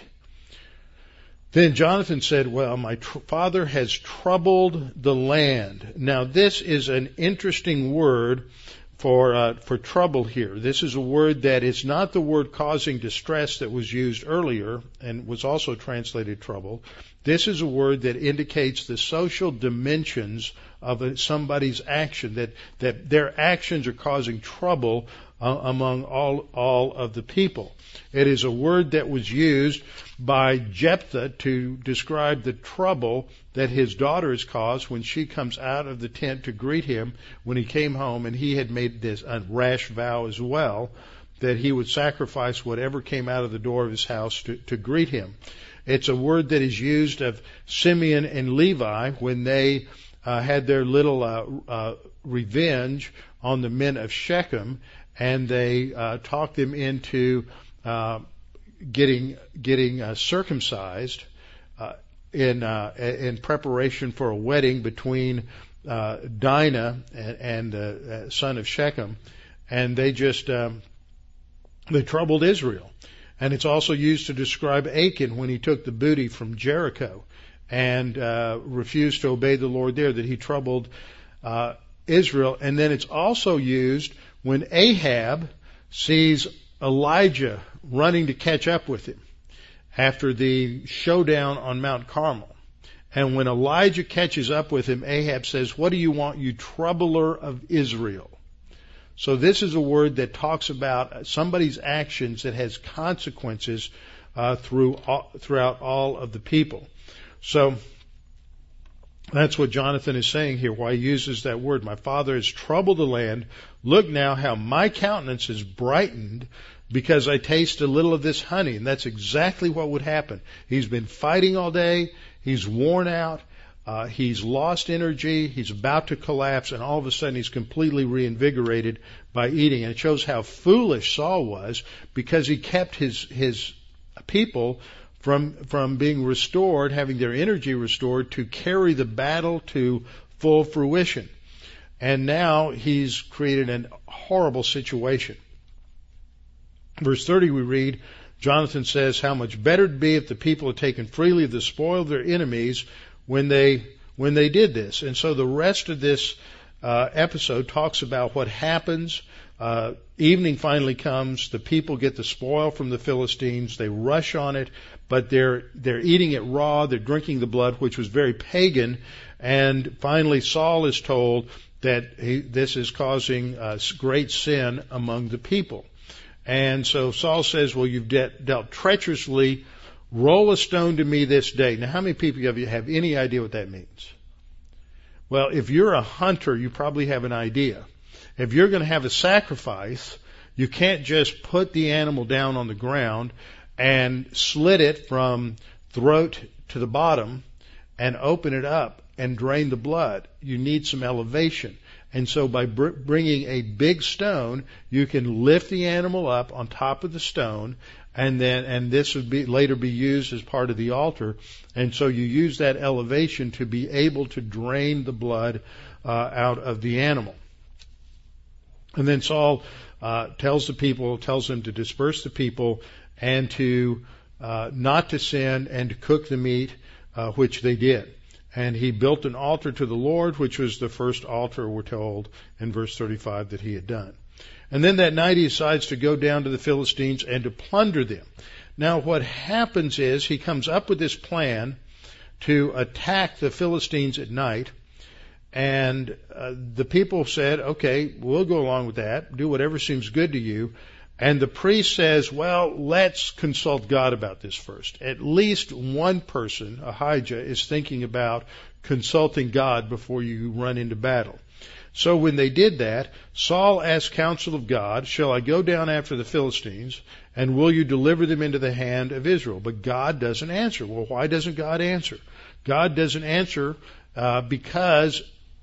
Then Jonathan said, well, my tr- father has troubled the land. Now, this is an interesting word for uh, for trouble here. This is a word that is not the word causing distress that was used earlier and was also translated trouble. This is a word that indicates the social dimensions of a, somebody's action, that, that their actions are causing trouble uh, among all all of the people. It is a word that was used by Jephthah to describe the trouble that his daughter has caused when she comes out of the tent to greet him when he came home, and he had made this a rash vow as well that he would sacrifice whatever came out of the door of his house to, to greet him. It's a word that is used of Simeon and Levi when they uh, had their little uh, uh, revenge on the men of Shechem, and they uh, talked them into uh, getting getting uh, circumcised uh, in uh, in preparation for a wedding between uh, Dinah and, and the uh, son of Shechem, and they just um, they troubled Israel. And it's also used to describe Achan when he took the booty from Jericho and uh, refused to obey the Lord there, that he troubled uh, Israel. And then it's also used when Ahab sees Elijah running to catch up with him after the showdown on Mount Carmel. And when Elijah catches up with him, Ahab says, "What do you want, you troubler of Israel?" So this is a word that talks about somebody's actions that has consequences uh, through all, throughout all of the people. So That's what Jonathan is saying here, why he uses that word. My father has troubled the land. Look now how my countenance is brightened because I taste a little of this honey. And that's exactly what would happen. He's been fighting all day. He's worn out. Uh, he's lost energy. He's about to collapse. And all of a sudden he's completely reinvigorated by eating. And it shows how foolish Saul was because he kept his, his people from from being restored, having their energy restored to carry the battle to full fruition. And now he's created a horrible situation. Verse thirty we read, Jonathan says, how much better it'd be if the people had taken freely of the spoil of their enemies when they when they did this. And so the rest of this uh, episode talks about what happens. Uh, evening finally comes. The people get the spoil from the Philistines. They rush on it, but they're they're eating it raw. They're drinking the blood, which was very pagan. And finally, Saul is told that he, this is causing uh, great sin among the people. And so Saul says, "Well, you've de- dealt treacherously. Roll a stone to me this day." Now, how many people of you have any idea what that means? Well, if you're a hunter, you probably have an idea. If you're going to have a sacrifice, you can't just put the animal down on the ground and slit it from throat to the bottom and open it up and drain the blood. You need some elevation. And so by br- bringing a big stone, you can lift the animal up on top of the stone, and then and this would be later be used as part of the altar. And so you use that elevation to be able to drain the blood uh, out of the animal. And then Saul uh, tells the people, tells them to disperse the people and to uh, not to sin and to cook the meat, uh, which they did. And he built an altar to the Lord, which was the first altar, we're told in verse thirty-five, that he had done. And then that night he decides to go down to the Philistines and to plunder them. Now what happens is he comes up with this plan to attack the Philistines at night. And uh, the people said, okay, we'll go along with that. Do whatever seems good to you. And the priest says, well, let's consult God about this first. At least one person, Ahijah, is thinking about consulting God before you run into battle. So when they did that, Saul asked counsel of God, shall I go down after the Philistines, and will you deliver them into the hand of Israel? But God doesn't answer. Well, why doesn't God answer? God doesn't answer uh, because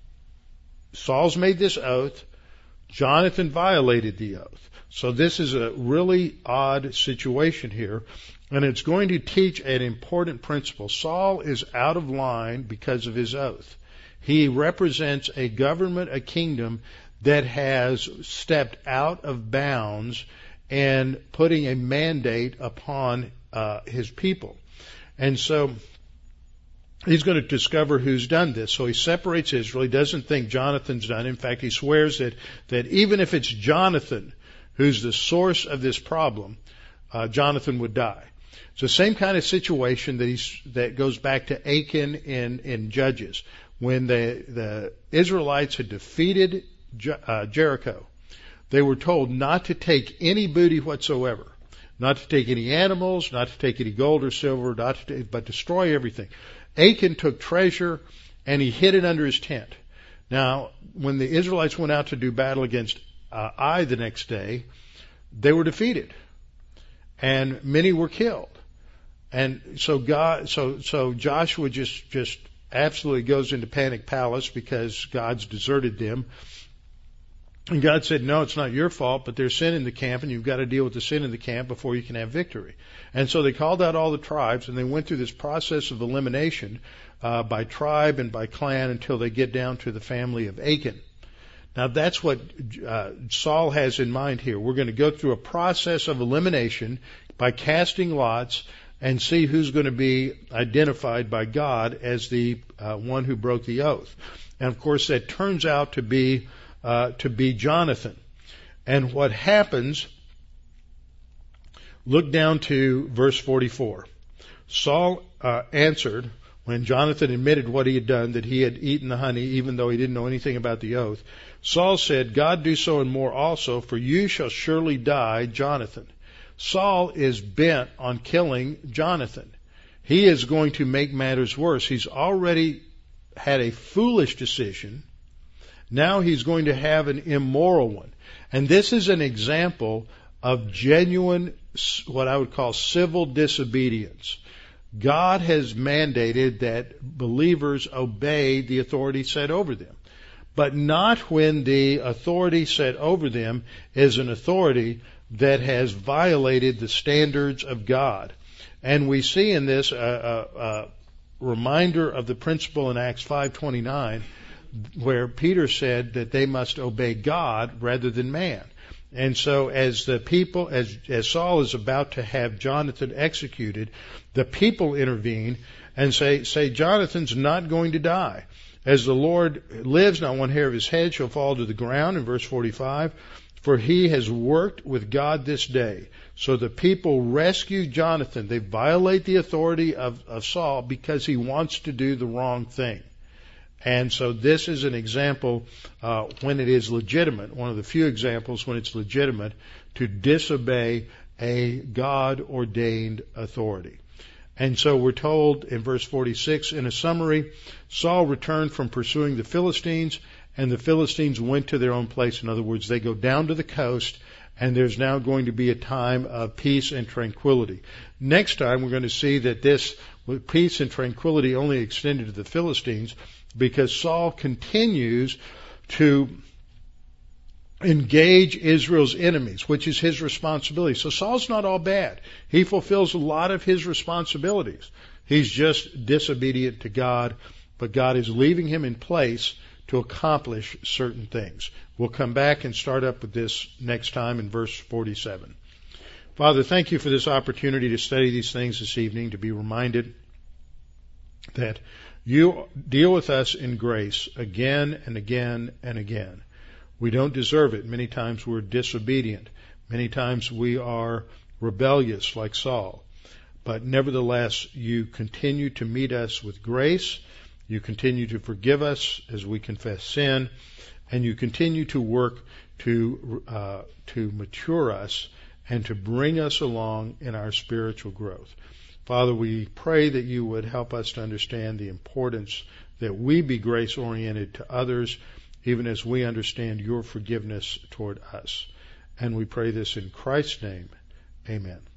Saul's made this oath. Jonathan violated the oath. So this is a really odd situation here, and it's going to teach an important principle. Saul is out of line because of his oath. He represents a government, a kingdom that has stepped out of bounds and putting a mandate upon uh, his people. And so he's going to discover who's done this. So he separates Israel. He doesn't think Jonathan's done it. In fact, he swears that, that even if it's Jonathan who's the source of this problem, uh, Jonathan would die. It's the same kind of situation that he's, that goes back to Achan in, in Judges. When the, the Israelites had defeated Je- uh, Jericho, they were told not to take any booty whatsoever, not to take any animals, not to take any gold or silver, not to take, but destroy everything. Achan took treasure and he hid it under his tent. Now, when the Israelites went out to do battle against uh, Ai the next day, they were defeated, and many were killed. And so God, so so Joshua just just absolutely goes into panic palace because God's deserted them. And God said, no, it's not your fault, but there's sin in the camp, and you've got to deal with the sin in the camp before you can have victory. And so they called out all the tribes, and they went through this process of elimination uh, by tribe and by clan until they get down to the family of Achan. Now that's what uh, Saul has in mind here. We're going to go through a process of elimination by casting lots and see who's going to be identified by God as the uh, one who broke the oath. And of course that turns out to be uh, to be Jonathan. And what happens, look down to verse forty-four. Saul uh, answered, when Jonathan admitted what he had done, that he had eaten the honey, even though he didn't know anything about the oath, Saul said, God do so and more also, for you shall surely die, Jonathan. Saul is bent on killing Jonathan. He is going to make matters worse. He's already had a foolish decision. Now he's going to have an immoral one. And this is an example of genuine, what I would call civil disobedience. God has mandated that believers obey the authority set over them, but not when the authority set over them is an authority that has violated the standards of God. And we see in this a, a, a reminder of the principle in Acts five twenty-nine, where Peter said that they must obey God rather than man. And so as the people, as, as Saul is about to have Jonathan executed, the people intervene and say, say, Jonathan's not going to die. As the Lord lives, not one hair of his head shall fall to the ground, in verse forty-five, for he has worked with God this day. So the people rescue Jonathan. They violate the authority of, of Saul because he wants to do the wrong thing. And so this is an example uh, when it is legitimate, one of the few examples when it's legitimate to disobey a God-ordained authority. And so we're told in verse forty-six, in a summary, Saul returned from pursuing the Philistines, and the Philistines went to their own place. In other words, they go down to the coast, and there's now going to be a time of peace and tranquility. Next time, we're going to see that this peace and tranquility only extended to the Philistines, because Saul continues to engage Israel's enemies, which is his responsibility. So Saul's not all bad. He fulfills a lot of his responsibilities. He's just disobedient to God, but God is leaving him in place to accomplish certain things. We'll come back and start up with this next time in verse forty-seven. Father, thank you for this opportunity to study these things this evening, to be reminded that you deal with us in grace again and again and again. We don't deserve it. Many times we're disobedient. Many times we are rebellious like Saul. But nevertheless, you continue to meet us with grace. You continue to forgive us as we confess sin. And you continue to work to uh, to mature us and to bring us along in our spiritual growth. Father, we pray that you would help us to understand the importance that we be grace-oriented to others, even as we understand your forgiveness toward us. And we pray this in Christ's name. Amen.